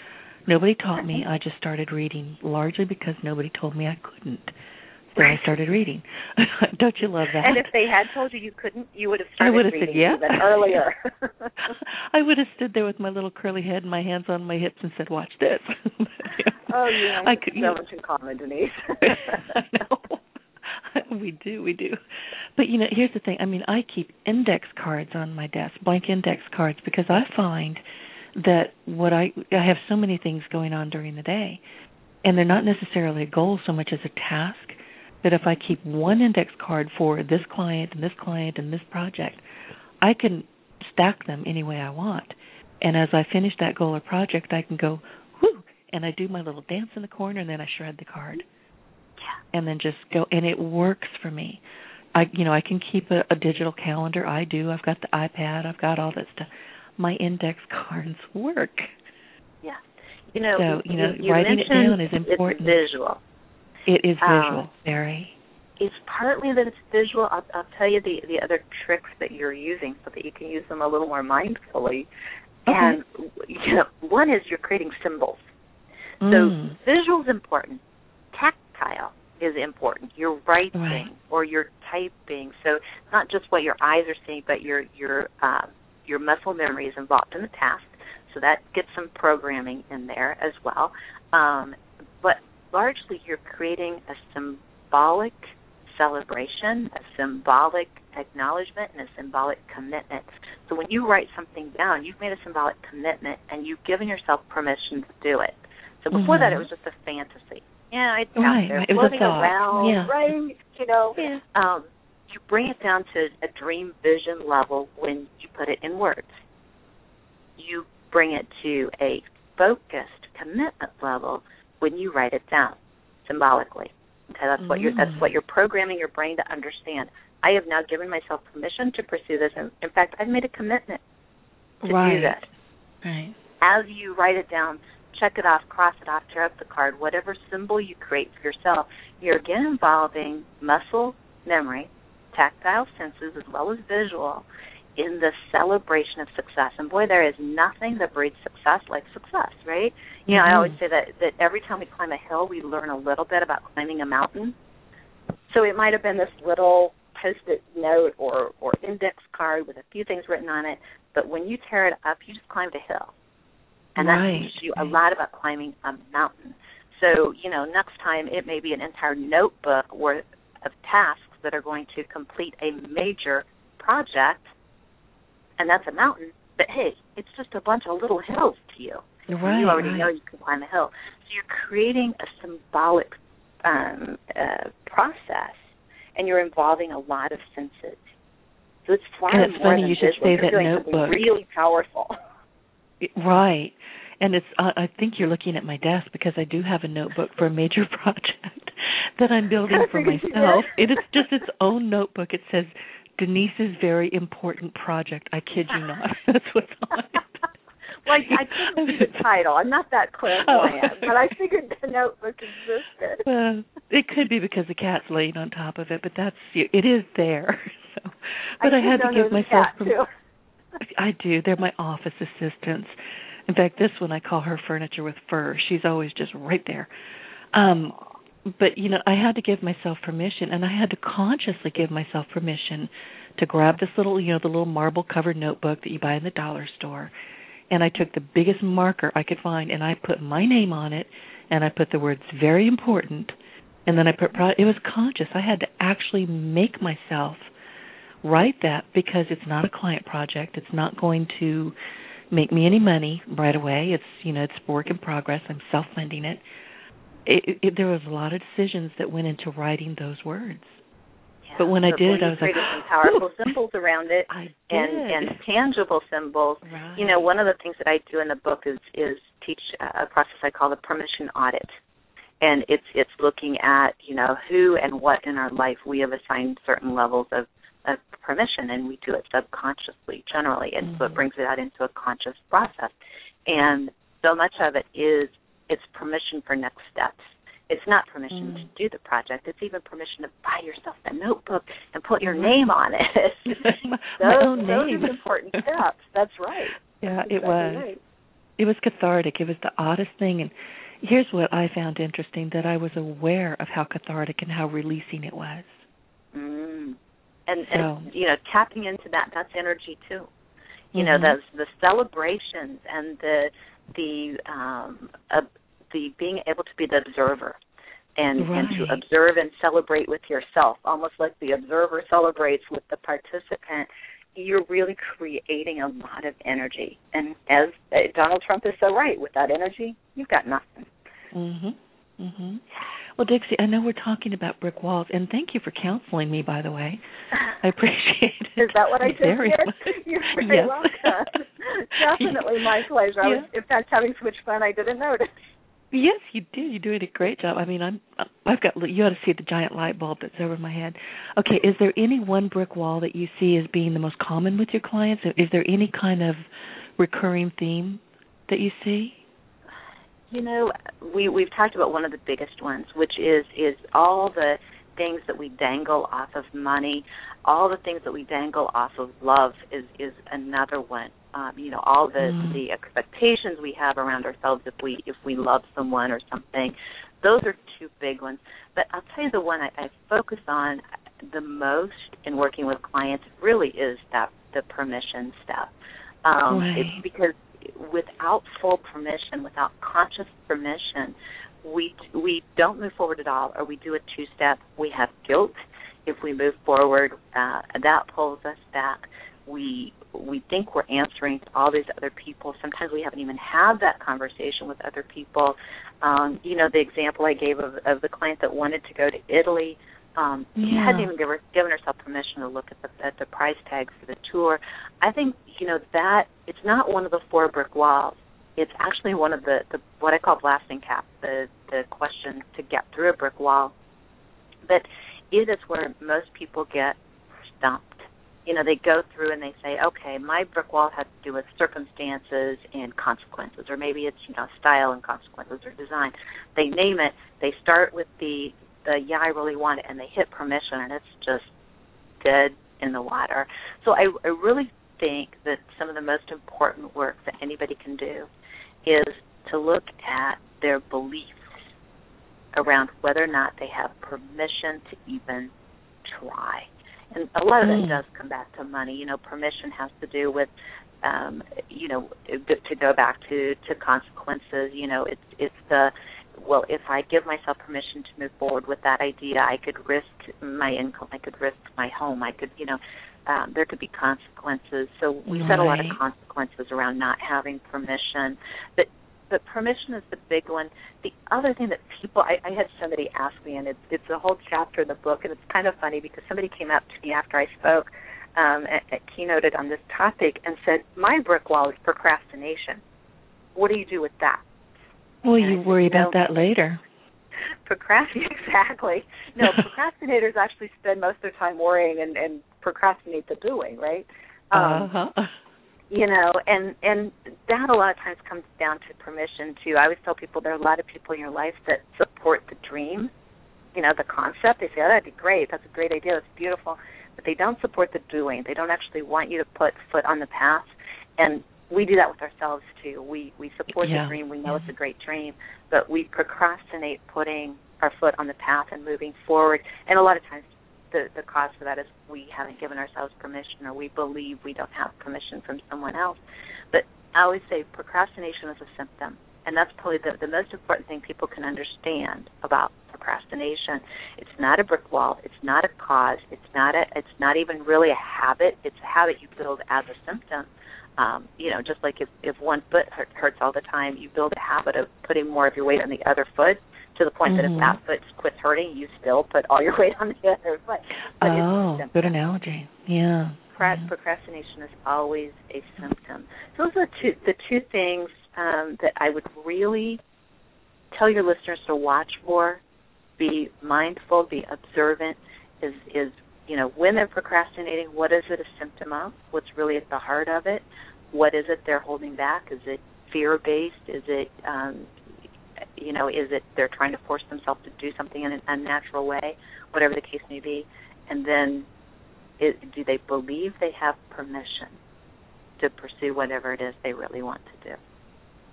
Nobody taught me. I just started reading, largely because nobody told me I couldn't. So right. I started reading. Don't you love that? And if they had told you you couldn't, you would have started I would have reading said, yeah. even earlier. I would have stood there with my little curly head and my hands on my hips and said, watch this. Oh, yeah. I could, so you know, much in common, Denise. I know. We do, we do. But, you know, here's the thing. I mean, I keep index cards on my desk, blank index cards, because I find that what I, I have so many things going on during the day, and they're not necessarily a goal so much as a task, that if I keep one index card for this client and this client and this project, I can stack them any way I want. And as I finish that goal or project, I can go, whoo, and I do my little dance in the corner, and then I shred the card. Yeah. And then just go, and it works for me. I, you know, I can keep a, a digital calendar. I do. I've got the iPad. I've got all that stuff. My index cards work. Yeah. You know, so, you know, you, you writing it down is important. It's visual. It is visual, um, very. It's partly that it's visual. I'll, I'll tell you the, the other tricks that you're using so that you can use them a little more mindfully. Okay. And you know, one is you're creating symbols. Mm. So visual is important. Tactile is important. You're writing right. or you're typing. So not just what your eyes are seeing, but your your uh, your muscle memory is involved in the task. So that gets some programming in there as well. Um, but largely you're creating a symbolic celebration, a symbolic acknowledgement, and a symbolic commitment. So when you write something down, you've made a symbolic commitment, and you've given yourself permission to do it. So before mm-hmm. that, it was just a fantasy. Yeah, it's right, out there right. floating it was a thought. around, yeah. right? You know, yeah. um, you bring it down to a dream vision level when you put it in words. You bring it to a focused commitment level when you write it down symbolically. Okay, that's what you're that's what you're programming your brain to understand. I have now given myself permission to pursue this, and in fact, I've made a commitment to right. do this. Right. As you write it down, check it off, cross it off, tear up the card, whatever symbol you create for yourself, you're again involving muscle memory, tactile senses, as well as visual, in the celebration of success. And boy, there is nothing that breeds success like success, right? You know, mm-hmm. I always say that, that every time we climb a hill, we learn a little bit about climbing a mountain. So it might have been this little Post-it note or, or index card with a few things written on it, but when you tear it up, you just climbed a hill. And right. that teaches you a lot about climbing a mountain. So, you know, next time it may be an entire notebook worth of tasks that are going to complete a major project, and that's a mountain, but hey, it's just a bunch of little hills to you. Right, you already right. know you can climb a hill. So you're creating a symbolic um, uh, process, and you're involving a lot of senses. So it's far and it's more funny than you should visual. say that you're doing notebook. something really powerful. Right. And it's uh, I think you're looking at my desk because I do have a notebook for a major project that I'm building for myself. It is just its own notebook. It says, Denise's very important project. I kid you not. That's what's on it. Well, I, I couldn't see the title. I'm not that clairvoyant, oh. but I figured the notebook existed. Well, it could be because the cat's laying on top of it, but that's it is there. So, but I, I had to give myself. Cat, too. I do. They're my office assistants. In fact, this one I call her furniture with fur. She's always just right there. Um, but, you know, I had to give myself permission, and I had to consciously give myself permission to grab this little, you know, the little marble-covered notebook that you buy in the dollar store, and I took the biggest marker I could find, and I put my name on it, and I put the words very important, and then I put, it was conscious. I had to actually make myself write that because it's not a client project. It's not going to make me any money right away. It's, you know, it's work in progress. I'm self-funding it. It, it. There was a lot of decisions that went into writing those words. Yeah, but when but I did, when I was like, some powerful symbols around it, I did. and and tangible symbols. Right. You know, one of the things that I do in the book is is teach a process I call the permission audit, and it's it's looking at, you know, who and what in our life we have assigned certain levels of of permission, and we do it subconsciously generally, and mm-hmm. so it brings it out into a conscious process. And so much of it is it's permission for next steps. It's not permission mm-hmm. to do the project. It's even permission to buy yourself the notebook and put your name on it. my, those, my own those name. are important steps. That's right. Yeah, That's it was. Right. it was cathartic. It was the oddest thing. And here's what I found interesting, that I was aware of how cathartic and how releasing it was. Mm. And, so, and, you know, tapping into that, that's energy too. You mm-hmm. know, those the celebrations and the the um, uh, the being able to be the observer and, right. and to observe and celebrate with yourself, almost like the observer celebrates with the participant. You're really creating a lot of energy. And as uh, Donald Trump is so right, without energy, you've got nothing. Mm-hmm. Mm-hmm. Well, Dixie, I know we're talking about brick walls, and thank you for counseling me, by the way. I appreciate it. Is that what I just very did? Much. You're very yes. welcome. Definitely my pleasure. I was, in fact, having so much fun I didn't notice. Yes, you did. You're doing a great job. I mean, I'm. I've got. You ought to see the giant light bulb that's over my head. Okay, is there any one brick wall that you see as being the most common with your clients? Is there any kind of recurring theme that you see? You know, we we've talked about one of the biggest ones, which is is all the things that we dangle off of money, all the things that we dangle off of love is is another one. Um, you know, all the mm. the expectations we have around ourselves if we if we love someone or something. Those are two big ones. But I'll tell you the one I, I focus on the most in working with clients really is that the permission step. Um, right. It's because without full permission, without conscious permission, we we don't move forward at all, or we do a two-step. We have guilt if we move forward. Uh, that pulls us back. We we think we're answering to all these other people. Sometimes we haven't even had that conversation with other people. Um, you know, the example I gave of, of the client that wanted to go to Italy, um, yeah. she hadn't even given, given herself permission to look at the, at the price tag for the tour. I think, you know, that it's not one of the four brick walls. It's actually one of the, the what I call blasting caps, the, the question to get through a brick wall. But it is where most people get stumped. You know, they go through and they say, okay, my brick wall has to do with circumstances and consequences, or maybe it's, you know, style and consequences or design. They name it. They start with the, the yeah, I really want it, and they hit permission, and it's just dead in the water. So I, I really think that some of the most important work that anybody can do is to look at their beliefs around whether or not they have permission to even try. And a lot of mm. it does come back to money. You know, permission has to do with, um, you know, to go back to, to consequences. You know, it's it's the, well, if I give myself permission to move forward with that idea, I could risk my income, I could risk my home, I could, you know, um, there could be consequences. So we right. set a lot of consequences around not having permission. But But permission is the big one. The other thing that people, I, I had somebody ask me, and it's, it's a whole chapter in the book, and it's kind of funny because somebody came up to me after I spoke, um, at, at keynoted on this topic, and said, my brick wall is procrastination. What do you do with that? Well, and you said, worry you know, about that later. Procrastinate, exactly. No, procrastinators actually spend most of their time worrying and, and procrastinate the doing, right? Um, uh-huh. You know, and, and that a lot of times comes down to permission, too. I always tell people there are a lot of people in your life that support the dream, you know, the concept. They say, oh, that'd be great. That's a great idea. That's beautiful. But they don't support the doing. They don't actually want you to put foot on the path. And we do that with ourselves, too. We we support yeah. the dream. We know yeah. it's a great dream. But we procrastinate putting our foot on the path and moving forward. And a lot of times, The, the cause for that is we haven't given ourselves permission, or we believe we don't have permission from someone else. But I always say procrastination is a symptom, and that's probably the, the most important thing people can understand about procrastination. It's not a brick wall. It's not a cause. It's not a. It's not even really a habit. It's a habit you build as a symptom. Um, you know, just like if, if one foot hurt, hurts all the time, you build a habit of putting more of your weight on the other foot, to the point mm-hmm. that if that foot quits hurting, you still put all your weight on the other foot. But oh, good analogy. Yeah. Pro- yeah. Procrastination is always a symptom. So those are two, the two things um, that I would really tell your listeners to watch for. Be mindful, be observant. Is, is you know, when they're procrastinating, what is it a symptom of? What's really at the heart of it? What is it they're holding back? Is it fear-based? Is it um, You know, is it they're trying to force themselves to do something in an unnatural way, whatever the case may be? And then it, do they believe they have permission to pursue whatever it is they really want to do?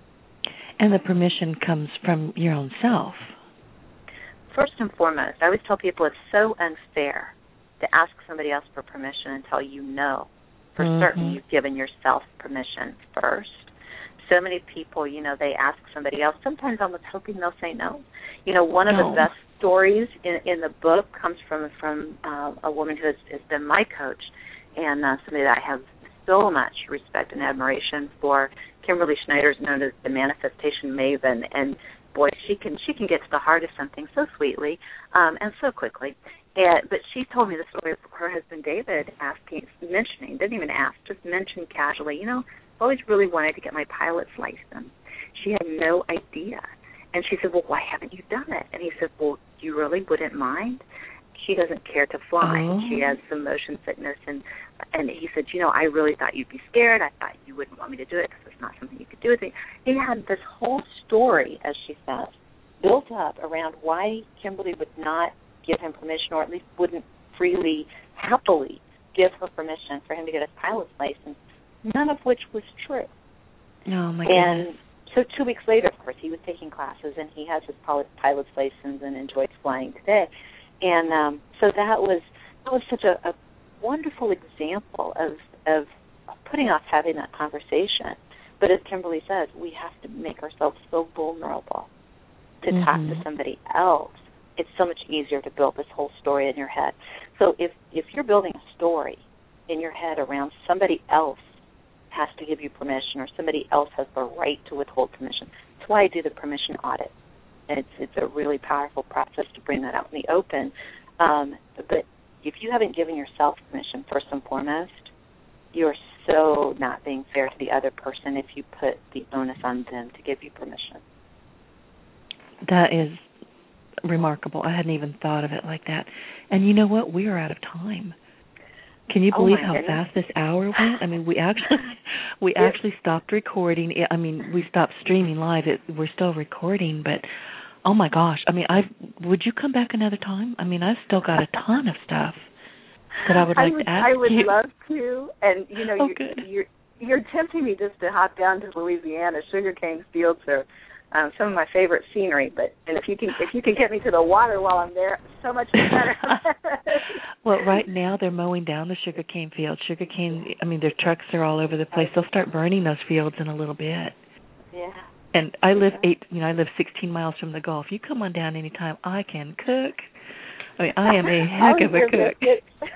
And the permission comes from your own self. First and foremost, I always tell people it's so unfair to ask somebody else for permission until you know for mm-hmm. certain you've given yourself permission first. So many people, you know, they ask somebody else. Sometimes I'm hoping they'll say no. You know, one of no. the best stories in, in the book comes from from uh, a woman who has, has been my coach and uh, somebody that I have so much respect and admiration for. Kimberly Schneider is known as the manifestation maven, and boy, she can she can get to the heart of something so sweetly um, and so quickly. And, but she told me the story of her husband David asking, mentioning, didn't even ask, just mentioned casually, you know, I've always really wanted to get my pilot's license. She had no idea. And she said, well, why haven't you done it? And he said, well, you really wouldn't mind? She doesn't care to fly. Oh. She has some motion sickness. And and he said, you know, I really thought you'd be scared. I thought you wouldn't want me to do it because it's not something you could do with me. He had this whole story, as she said, built up around why Kimberly would not give him permission, or at least wouldn't freely, happily give her permission for him to get his pilot's license, none of which was true. Oh, my and goodness. So two weeks later, of course, he was taking classes, and he has his pilot's license and enjoys flying today. And um, so that was that was such a, a wonderful example of of putting off having that conversation. But as Kimberly says, we have to make ourselves so vulnerable to mm-hmm. talk to somebody else. It's so much easier to build this whole story in your head. So if if you're building a story in your head around somebody else has to give you permission or somebody else has the right to withhold permission, that's why I do the permission audit. And it's it's a really powerful process to bring that out in the open. Um, but if you haven't given yourself permission, first and foremost, you're so not being fair to the other person if you put the onus on them to give you permission. That is remarkable. I hadn't even thought of it like that. And you know what? We are out of time. Can you believe oh how goodness. fast this hour went? I mean, we actually we yes. actually stopped recording. I mean, we stopped streaming live. It, we're still recording, but oh my gosh! I mean, I would you come back another time? I mean, I've still got a ton of stuff that I would like I would, to ask I would you. love to, and you know, oh, you're, good. you're you're tempting me just to hop down to Louisiana. Sugarcane fields are um, some of my favorite scenery. But and if you can if you can get me to the water while I'm there, so much better. Well, right now they're mowing down the sugarcane fields. Sugarcane, I mean, their trucks are all over the place. They'll start burning those fields in a little bit. Yeah. And I live yeah. eight, you know, I live sixteen miles from the Gulf. You come on down anytime. I can cook. I mean, I am a heck of a cook.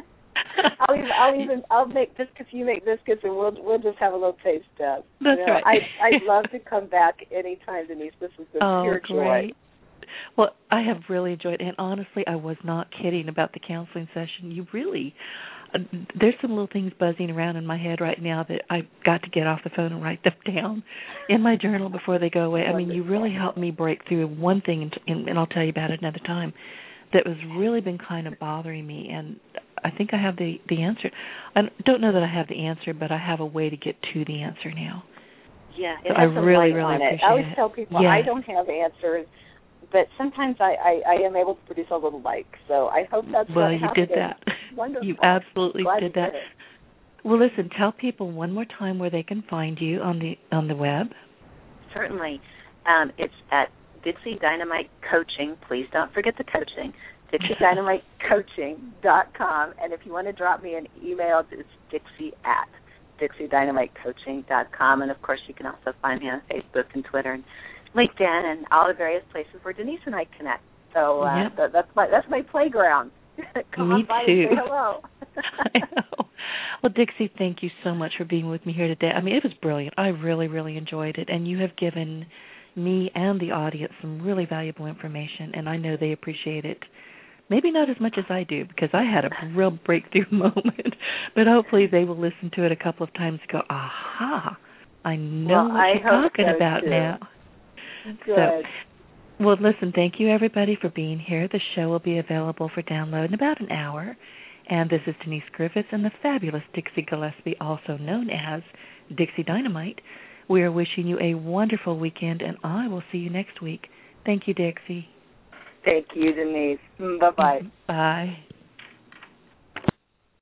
I'll even, I'll even, I'll make biscuits. You make biscuits, and we'll we'll just have a little taste test. That's you know, right. I I'd love to come back anytime, Denise. This is a oh, pure great. joy. Well, I have really enjoyed it, and honestly, I was not kidding about the counseling session. You really, uh, there's some little things buzzing around in my head right now that I've got to get off the phone and write them down in my journal before they go away. I mean, you really helped me break through one thing, and, and, and I'll tell you about it another time, that was really been kind of bothering me, and I think I have the, the answer. I don't know that I have the answer, but I have a way to get to the answer now. Yeah, so I really, really on appreciate it. I always it. tell people yes. I don't have answers, but sometimes I, I, I am able to produce a little light. So I hope that's well, what you happened. did that. Wonderful. You absolutely Glad did you that. did Well, listen, tell people one more time where they can find you on the on the web. Certainly. Um, it's at Dixie Dynamite Coaching. Please don't forget the coaching. Dixie Dynamite Coaching dot com. And if you want to drop me an email, it's Dixie at Dixie Dynamite Coaching dot com. And, of course, you can also find me on Facebook and Twitter and LinkedIn and all the various places where Denise and I connect. So uh, yep. th- that's my that's my playground. Come me on by too. and say hello. I know. Well, Dixie, thank you so much for being with me here today. I mean, it was brilliant. I really, really enjoyed it. And you have given me and the audience some really valuable information, and I know they appreciate it. Maybe not as much as I do, because I had a real breakthrough moment. But hopefully they will listen to it a couple of times and go, aha, I know well, what I you're talking so about too. now. Good. So, well, listen, thank you, everybody, for being here. The show will be available for download in about an hour. And this is Denise Griffiths and the fabulous Dixie Gillespie, also known as Dixie Dynamite. We are wishing you a wonderful weekend, and I will see you next week. Thank you, Dixie. Thank you, Denise. Bye-bye. Bye.